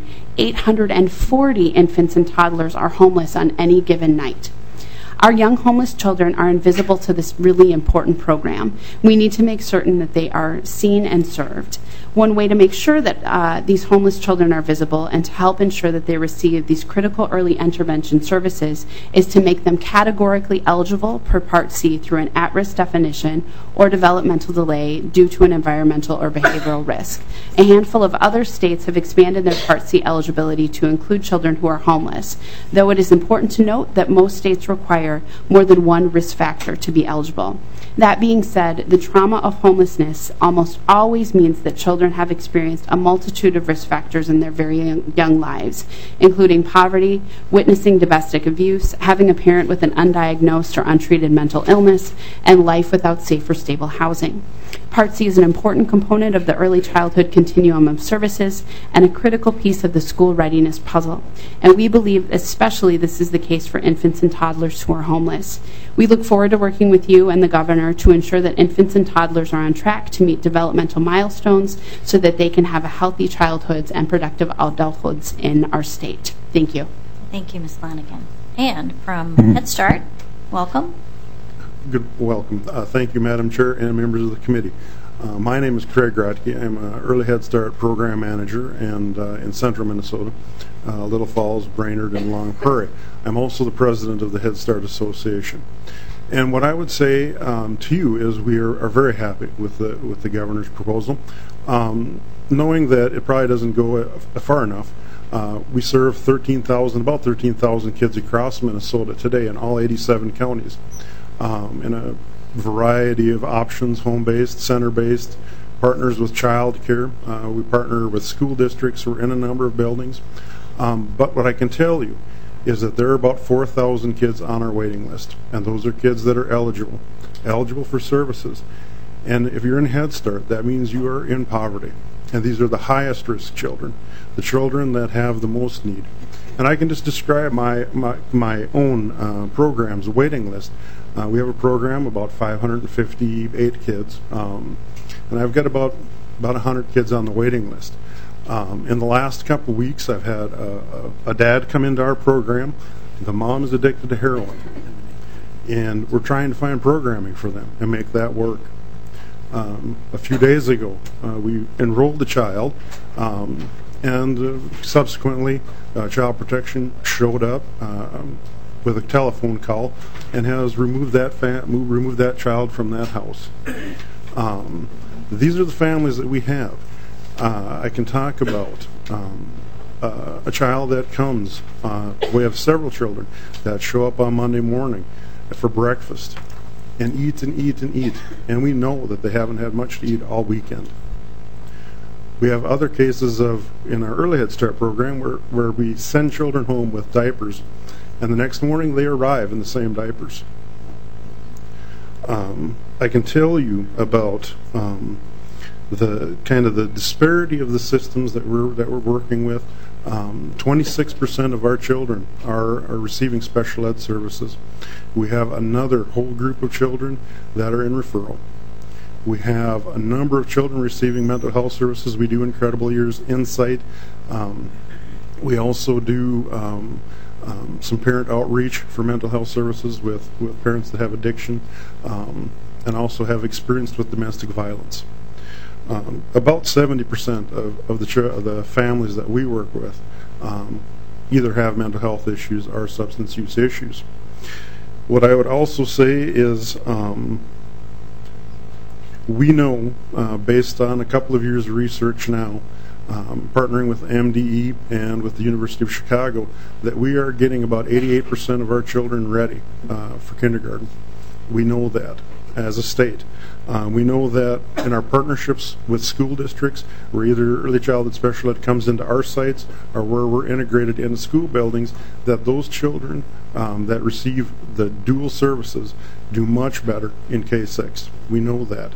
840 infants and toddlers are homeless on any given night. Our young homeless children are invisible to this really important program. We need to make certain that they are seen and served. One way to make sure that these homeless children are visible and to help ensure that they receive these critical early intervention services is to make them categorically eligible per Part C through an at-risk definition or developmental delay due to an environmental or behavioral risk. A handful of other states have expanded their Part C eligibility to include children who are homeless, though it is important to note that most states require more than one risk factor to be eligible. That being said, the trauma of homelessness almost always means that children have experienced a multitude of risk factors in their very young lives, including poverty, witnessing domestic abuse, having a parent with an undiagnosed or untreated mental illness, and life without safe or stable housing. Part C is an important component of the early childhood continuum of services and a critical piece of the school readiness puzzle. And we believe especially this is the case for infants and toddlers who are homeless. We look forward to working with you and the governor to ensure that infants and toddlers are on track to meet developmental milestones so that they can have a healthy childhoods and productive adulthoods in our state. Thank you. Thank you, Ms. Flanagan. And from Head Start, welcome. Welcome. Thank you, Madam Chair and members of the committee. My name is Craig Grotke. I'm an Early Head Start Program Manager and in central Minnesota, Little Falls, Brainerd, and Long Prairie. I'm also the president of the Head Start Association. And what I would say to you is we are very happy with the governor's proposal, knowing that it probably doesn't go far enough. We serve about 13,000 kids across Minnesota today in all 87 counties. In a variety of options, home-based, center-based, partners with child care. We partner with school districts. We're in a number of buildings. But what I can tell you is that there are about 4,000 kids on our waiting list, and those are kids that are eligible for services. And if you're in Head Start, that means you are in poverty. And these are the highest risk children, the children that have the most need. And I can just describe my own program's waiting list. We have a program about 558 kids, and I've got about 100 kids on the waiting list. In the last couple of weeks, I've had a dad come into our program. The mom is addicted to heroin, and we're trying to find programming for them and make that work. A few days ago, we enrolled the child, and subsequently, Child Protection showed up with a telephone call and has removed that child from that house. These are the families that we have. I can talk about a child that comes. We have several children that show up on Monday morning for breakfast and eat and eat and eat, and we know that they haven't had much to eat all weekend. We have other cases in our Early Head Start program where we send children home with diapers, and the next morning they arrive in the same diapers. I can tell you about the kind of the disparity of the systems that we're working with. 26% of our children are receiving special ed services. We have another whole group of children that are in referral. We have a number of children receiving mental health services. We do Incredible Years Insight. We also do some parent outreach for mental health services with parents that have addiction and also have experienced with domestic violence. About 70% of the families that we work with either have mental health issues or substance use issues. What I would also say is We know, based on a couple of years of research now, partnering with MDE and with the University of Chicago, that we are getting about 88% of our children ready for kindergarten. We know that as a state. We know that in our partnerships with school districts, where either early childhood special ed comes into our sites or where we're integrated into school buildings, that those children that receive the dual services do much better in K-6. We know that.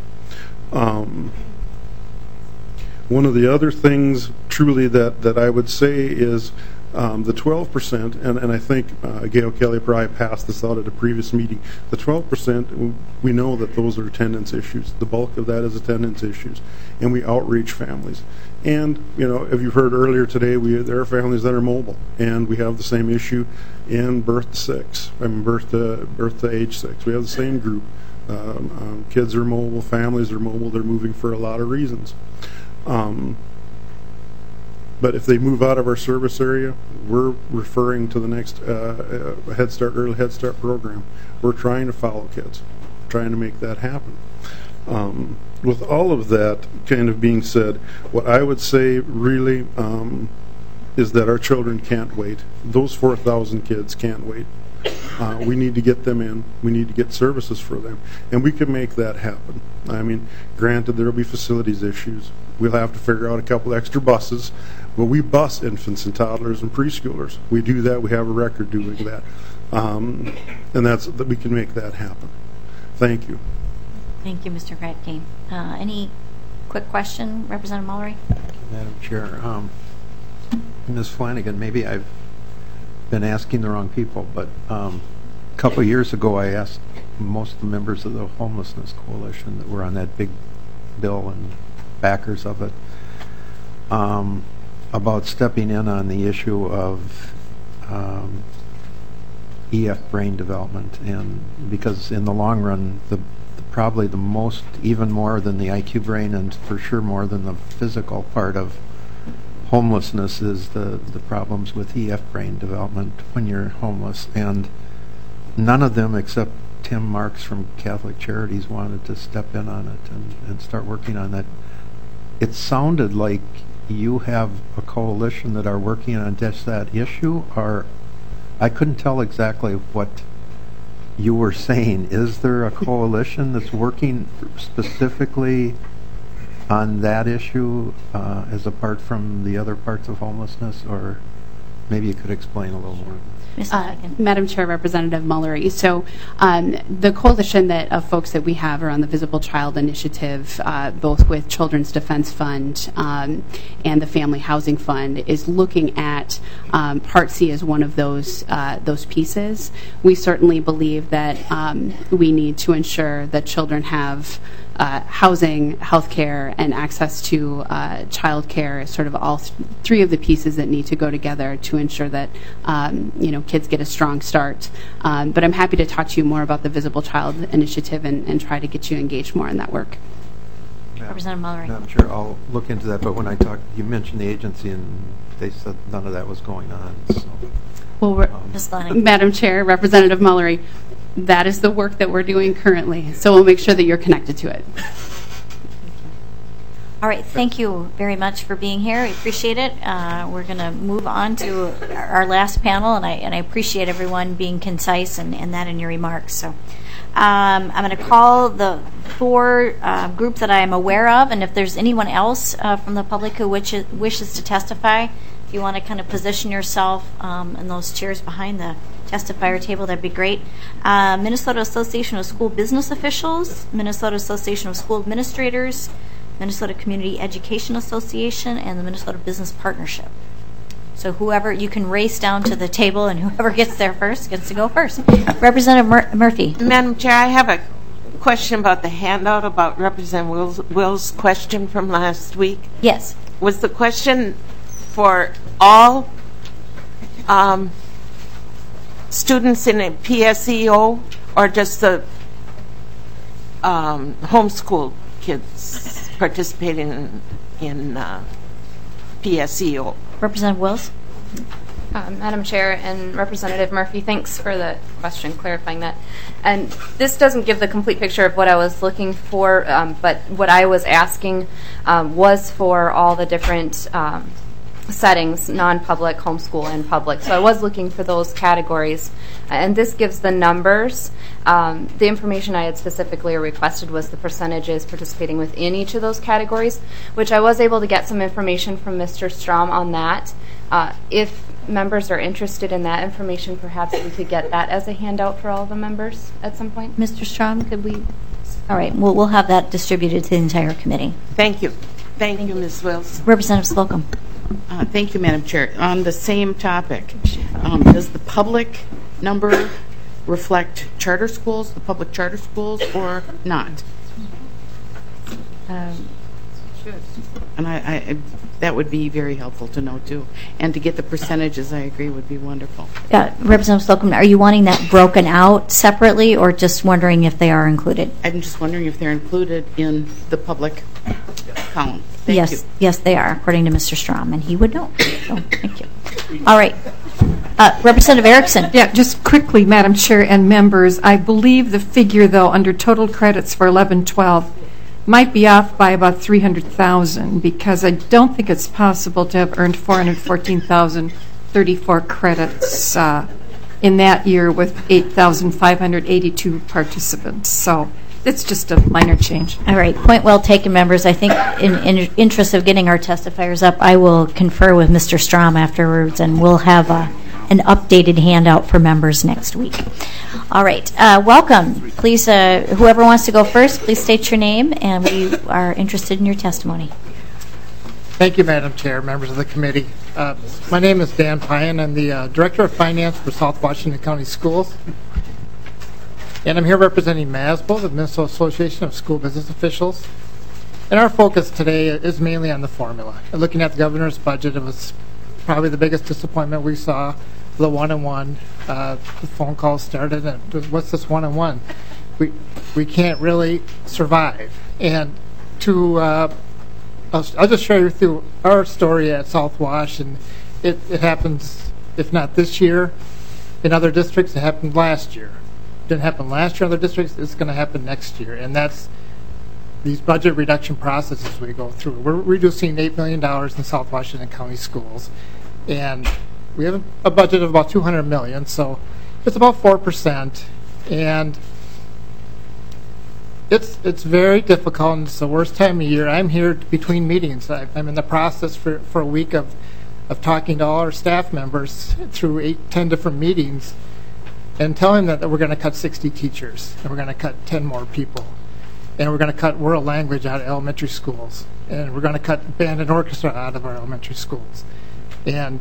One of the other things truly that I would say is the 12%, and I think Gail Kelly probably passed this out at a previous meeting, the 12%, we know that those are attendance issues. The bulk of that is attendance issues, and we outreach families. And, you know, if you've heard earlier today, there are families that are mobile, and we have the same issue in birth to age 6. We have the same group. Kids are mobile, families are mobile, they're moving for a lot of reasons. But if they move out of our service area, we're referring to the next early Head Start program. We're trying to follow kids, trying to make that happen. With all of that kind of being said, what I would say really is that our children can't wait. Those 4,000 kids can't wait. We need to get them in. We need to get services for them. And we can make that happen. I mean, granted, there will be facilities issues. We'll have to figure out a couple extra buses. But we bus infants and toddlers and preschoolers. We do that. We have a record doing that. And that we can make that happen. Thank you. Thank you, Mr. Gratke. Any quick question, Representative Mullery? Madam Chair, Ms. Flanagan, maybe I've been asking the wrong people, but a couple of years ago I asked most of the members of the Homelessness Coalition that were on that big bill and backers of it about stepping in on the issue of EF brain development, and because in the long run probably the most, even more than the IQ brain and for sure more than the physical part of homelessness is the problems with EF brain development when you're homeless. And none of them except Tim Marks from Catholic Charities wanted to step in on it and start working on that. It sounded like you have a coalition that are working on just that issue, or I couldn't tell exactly what you were saying. Is there a coalition that's working specifically on that issue as apart from the other parts of homelessness, or maybe you could explain a little more? Madam Chair, Representative Mullery. So the coalition of folks that we have are on the Visible Child Initiative, both with Children's Defense Fund and the Family Housing Fund, is looking at Part C as one of those pieces. We certainly believe that we need to ensure that children have housing, health care, and access to child care, sort of all three of the pieces that need to go together to ensure that kids get a strong start. But I'm happy to talk to you more about the Visible Child Initiative and try to get you engaged more in that work. Representative Mullery. I'm sure I'll look into that, but when I talked, you mentioned the agency and they said none of that was going on. So, well, Madam Chair, Representative Mullery, that is the work that we're doing currently, so we'll make sure that you're connected to it. All right, thank you very much for being here. I appreciate it. We're going to move on to our last panel, and I appreciate everyone being concise and that in your remarks. So I'm going to call the four groups that I am aware of, and if there's anyone else from the public who wishes to testify, if you want to kind of position yourself in those chairs behind the testifier table, that'd be great. Minnesota Association of School Business Officials, Minnesota Association of School Administrators, Minnesota Community Education Association, and the Minnesota Business Partnership. So whoever, you can race down to the table, and whoever gets there first gets to go first. Representative Murphy. Madam Chair, I have a question about the handout about Representative Will's question from last week. Yes. Was the question for all students in a PSEO or just the homeschool kids participating in PSEO? Representative Wills. Madam Chair and Representative Murphy, thanks for the question, clarifying that. And this doesn't give the complete picture of what I was looking for, but what I was asking was for all the different settings, non-public, homeschool, and public. So I was looking for those categories, and this gives the numbers. The information I had specifically requested was the percentages participating within each of those categories, which I was able to get some information from Mr. Strom on that. If members are interested in that information, perhaps we could get that as a handout for all the members at some point. Mr. Strom, could we? All right, we'll have that distributed to the entire committee. Thank you. Thank you, Ms. Wills. Representative Slocum. Thank you, Madam Chair. On the same topic, does the public number reflect charter schools, the public charter schools, or not? And I that would be very helpful to know, too. And to get the percentages, I agree, would be wonderful. Representative Slocum, are you wanting that broken out separately, or just wondering if they are included? I'm just wondering if they're included in the public column. Thank you. Yes, they are, according to Mr. Strom, and he would know. So, thank you. All right. Representative Erickson. Yeah, just quickly, Madam Chair and members, I believe the figure, though, under total credits for 11-12 might be off by about 300,000, because I don't think it's possible to have earned 414,034 credits in that year with 8,582 participants. So it's just a minor change. All right. Point well taken, members. I think in interest of getting our testifiers up, I will confer with Mr. Strom afterwards, and we'll have an updated handout for members next week. All right. Welcome. Please, whoever wants to go first, please state your name, and we are interested in your testimony. Thank you, Madam Chair, members of the committee. My name is Dan Pyan. I'm the Director of Finance for South Washington County Schools. And I'm here representing MASBO, the Minnesota Association of School Business Officials. And our focus today is mainly on the formula. And looking at the governor's budget, it was probably the biggest disappointment we saw, the one-on-one. The phone calls started, and what's this one-on-one? We can't really survive. And I'll just share with you our story at South Wash, and it happens, if not this year, in other districts. It happened last year. It didn't happen last year in other districts. It's going to happen next year, and that's these budget reduction processes we go through. We're reducing $8 million in South Washington County schools, and we have a budget of about $200 million, so it's about 4%, and it's very difficult, and it's the worst time of year. I'm here between meetings. I'm in the process for a week of talking to all our staff members through 8-10 different meetings and telling them that we're going to cut 60 teachers, and we're going to cut 10 more people, and we're going to cut world language out of elementary schools, and we're going to cut band and orchestra out of our elementary schools. And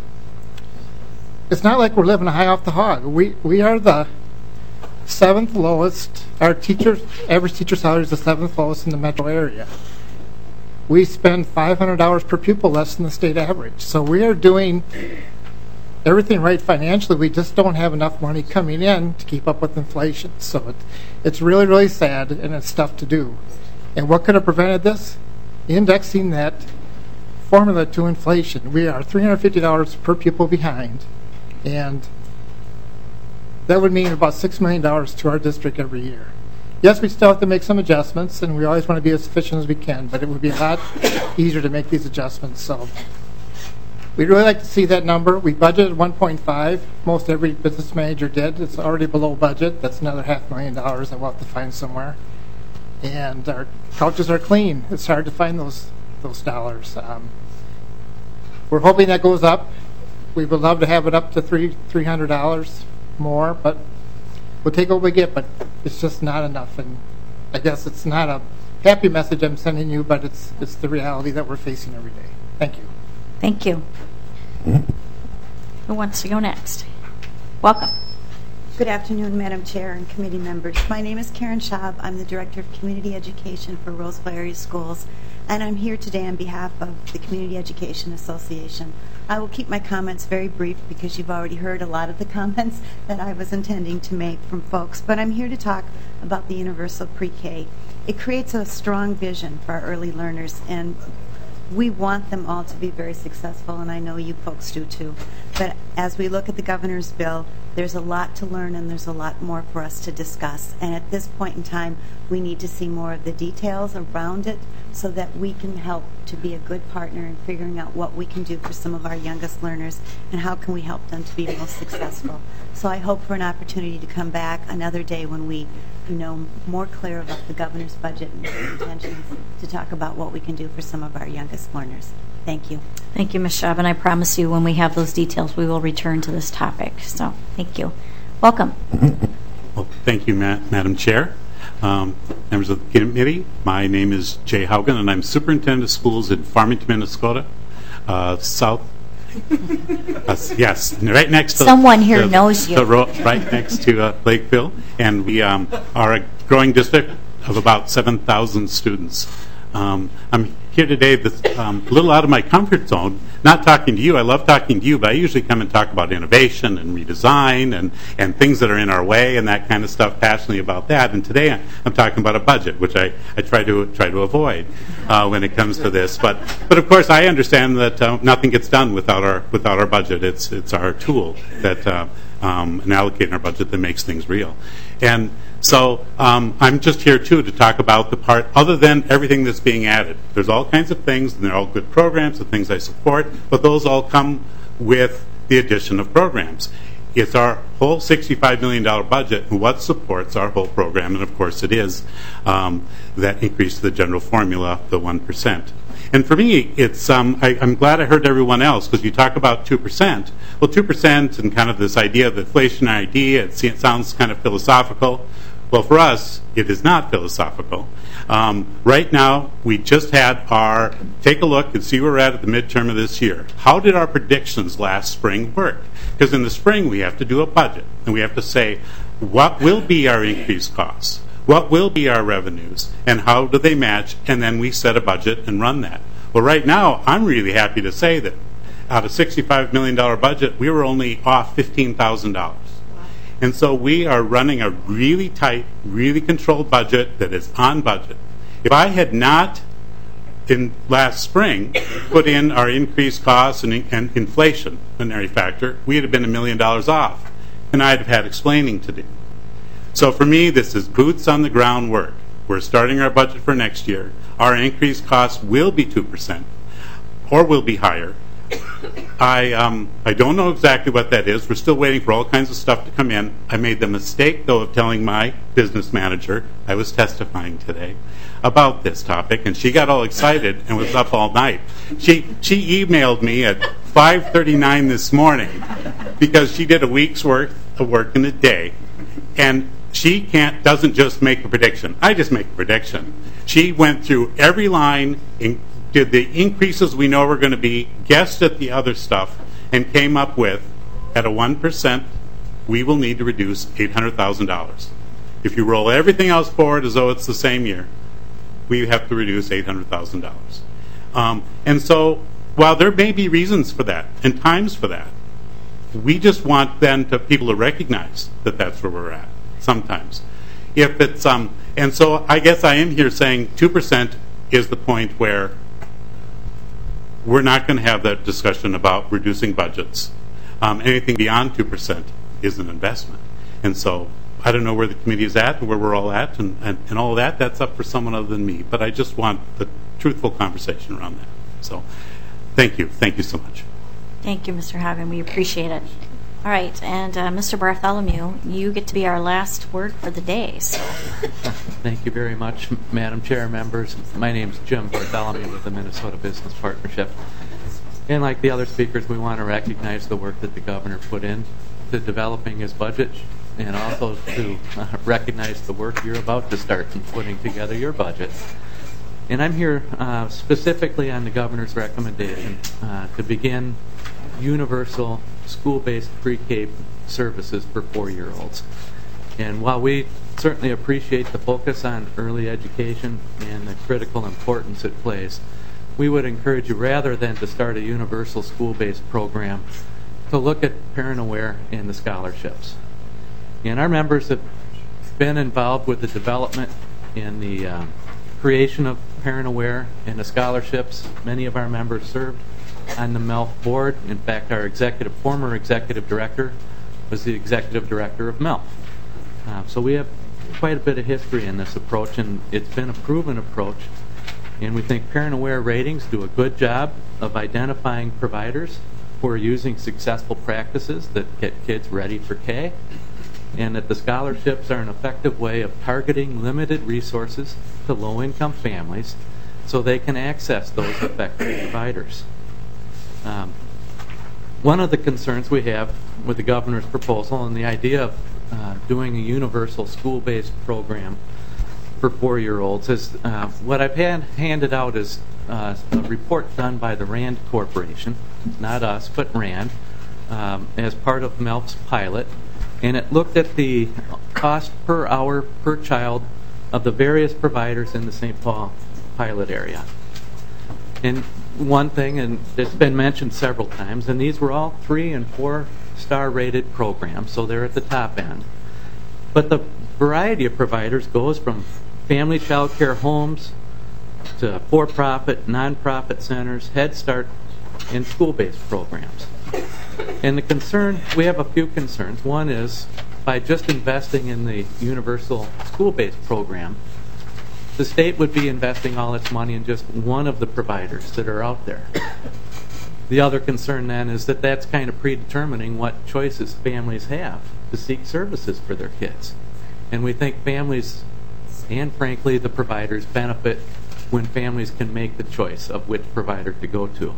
it's not like we're living high off the hog. We are the 7th lowest. Our average teacher salary is the 7th lowest in the metro area. We spend $500 per pupil less than the state average. So we are doing everything right financially. We just don't have enough money coming in to keep up with inflation. So it's really, really sad, and it's tough to do. And what could have prevented this? Indexing that formula to inflation. We are $350 per pupil behind, and that would mean about $6 million to our district every year. Yes, we still have to make some adjustments, and we always want to be as efficient as we can, but it would be a lot easier to make these adjustments. So we'd really like to see that number. We budgeted 1.5. Most every business manager did. It's already below budget. That's another $500,000 that we'll have to find somewhere. And our couches are clean. It's hard to find those dollars. We're hoping that goes up. We would love to have it up to $300 more, but we'll take what we get, but it's just not enough. And I guess it's not a happy message I'm sending you, but it's the reality that we're facing every day. Thank you. Thank you. Who wants to go next? Welcome. Good afternoon, Madam Chair and committee members. My name is Karen Schaub. I'm the Director of Community Education for Roseville Area Schools, and I'm here today on behalf of the Community Education Association. I will keep my comments very brief because you've already heard a lot of the comments that I was intending to make from folks, but I'm here to talk about the universal pre-K. It creates a strong vision for our early learners, and We want them all to be very successful, and I know you folks do too. But as we look at the governor's bill, there's a lot to learn and there's a lot more for us to discuss. And at this point in time, we need to see more of the details around it so that we can help to be a good partner in figuring out what we can do for some of our youngest learners and how can we help them to be most successful. So I hope for an opportunity to come back another day when we more clear about the governor's budget and his intentions to talk about what we can do for some of our youngest learners. Thank you. Thank you, Ms. Schaub, and I promise you when we have those details, we will return to this topic. So thank you. Welcome. Well, thank you, Madam Chair. Members of the committee, my name is Jay Haugen, and I'm Superintendent of Schools in Farmington, Minnesota, south. Yes, right next to someone here knows you. Right next to Lakeville, and we are a growing district of about 7,000 students. I'm here today that's a little out of my comfort zone, not talking to you. I love talking to you, but I usually come and talk about innovation and redesign and things that are in our way and that kind of stuff, passionately about that. And today I'm talking about a budget, which I try to avoid when it comes to this. But of course I understand that nothing gets done without our budget. It's our tool that and allocating our budget that makes things real. And so I'm just here, too, to talk about the part other than everything that's being added. There's all kinds of things, and they're all good programs, the things I support, but those all come with the addition of programs. It's our whole $65 million budget and what supports our whole program, and of course it is that increase to the general formula, the 1%. And for me, it's I'm glad I heard everyone else, because you talk about 2%. Well, 2% and kind of this idea of the inflation idea, it sounds kind of philosophical. Well, for us, it is not philosophical. Right now, we just had our take a look and see where we're at the midterm of this year. How did our predictions last spring work? Because in the spring, we have to do a budget, and we have to say, what will be our increased costs? What will be our revenues, and how do they match? And then we set a budget and run that. Well, right now, I'm really happy to say that out of $65 million budget, we were only off $15,000. And so we are running a really tight, really controlled budget that is on budget. If I had not, in last spring, put in our increased costs and inflationary factor, we'd have been $1 million off, and I'd have had explaining to do. So for me, this is boots on the ground work. We're starting our budget for next year. Our increased costs will be 2% or will be higher. I don't know exactly what that is. We're still waiting for all kinds of stuff to come in. I made the mistake, though, of telling my business manager, I was testifying today, about this topic, and she got all excited and was up all night. She emailed me at 5:39 this morning because she did a week's worth of work in a day, and she doesn't just make a prediction. I just make a prediction. She went through every line, did the increases we know are going to be, guessed at the other stuff, and came up with, at a 1%, we will need to reduce $800,000. If you roll everything else forward as though it's the same year, we have to reduce $800,000. And so, while there may be reasons for that and times for that, we just want then people to recognize that that's where we're at sometimes. If it's and so I guess I am here saying 2% is the point where we're not going to have that discussion about reducing budgets. Anything beyond 2% is an investment. And so I don't know where the committee is at, where we're all at, and all of that. That's up for someone other than me. But I just want the truthful conversation around that. So thank you. Thank you so much. Thank you, Mr. Hagen. We appreciate it. All right, and Mr. Bartholomew, you get to be our last word for the day. So. Thank you very much, Madam Chair, members. My name is Jim Bartholomew with the Minnesota Business Partnership. And like the other speakers, we want to recognize the work that the governor put in to developing his budget, and also to recognize the work you're about to start in putting together your budget. And I'm here specifically on the governor's recommendation to begin universal school-based pre-K services for 4-year-olds. And while we certainly appreciate the focus on early education and the critical importance it plays, we would encourage you, rather than to start a universal school-based program, to look at Parent Aware and the scholarships. And our members have been involved with the development and the creation of Parent Aware and the scholarships. Many of our members served on the MELF board. In fact, our former executive director was the executive director of MELF. So we have quite a bit of history in this approach, and it's been a proven approach. And we think Parent Aware ratings do a good job of identifying providers who are using successful practices that get kids ready for K, and that the scholarships are an effective way of targeting limited resources to low-income families so they can access those effective providers. One of the concerns we have with the governor's proposal and the idea of doing a universal school-based program for 4-year-olds is what I've handed out is a report done by the RAND Corporation, not us, but RAND, as part of MELF's pilot, and it looked at the cost per hour per child of the various providers in the St. Paul pilot area. And one thing, and it's been mentioned several times, and these were all 3- and 4-star rated programs, so they're at the top end. But the variety of providers goes from family child care homes to for-profit, non-profit centers, Head Start, and school-based programs. And the concern, we have a few concerns. One is, by just investing in the universal school-based program, the state would be investing all its money in just one of the providers that are out there. The other concern then is that that's kind of predetermining what choices families have to seek services for their kids. And we think families, and frankly the providers, benefit when families can make the choice of which provider to go to.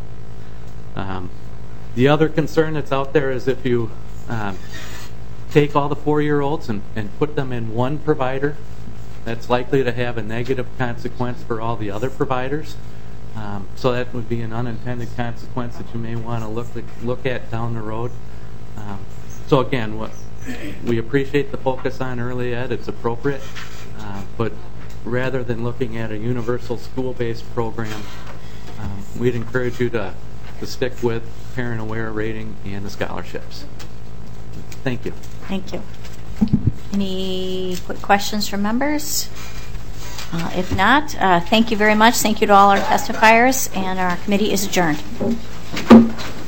The other concern that's out there is if you take all the 4-year-olds and put them in one provider, that's likely to have a negative consequence for all the other providers. So that would be an unintended consequence that you may want to look at down the road. So again, we appreciate the focus on early ed. It's appropriate. But rather than looking at a universal school-based program, we'd encourage you to stick with Parent Aware rating and the scholarships. Thank you. Thank you. Any quick questions from members? If not, thank you very much. Thank you to all our testifiers, and our committee is adjourned.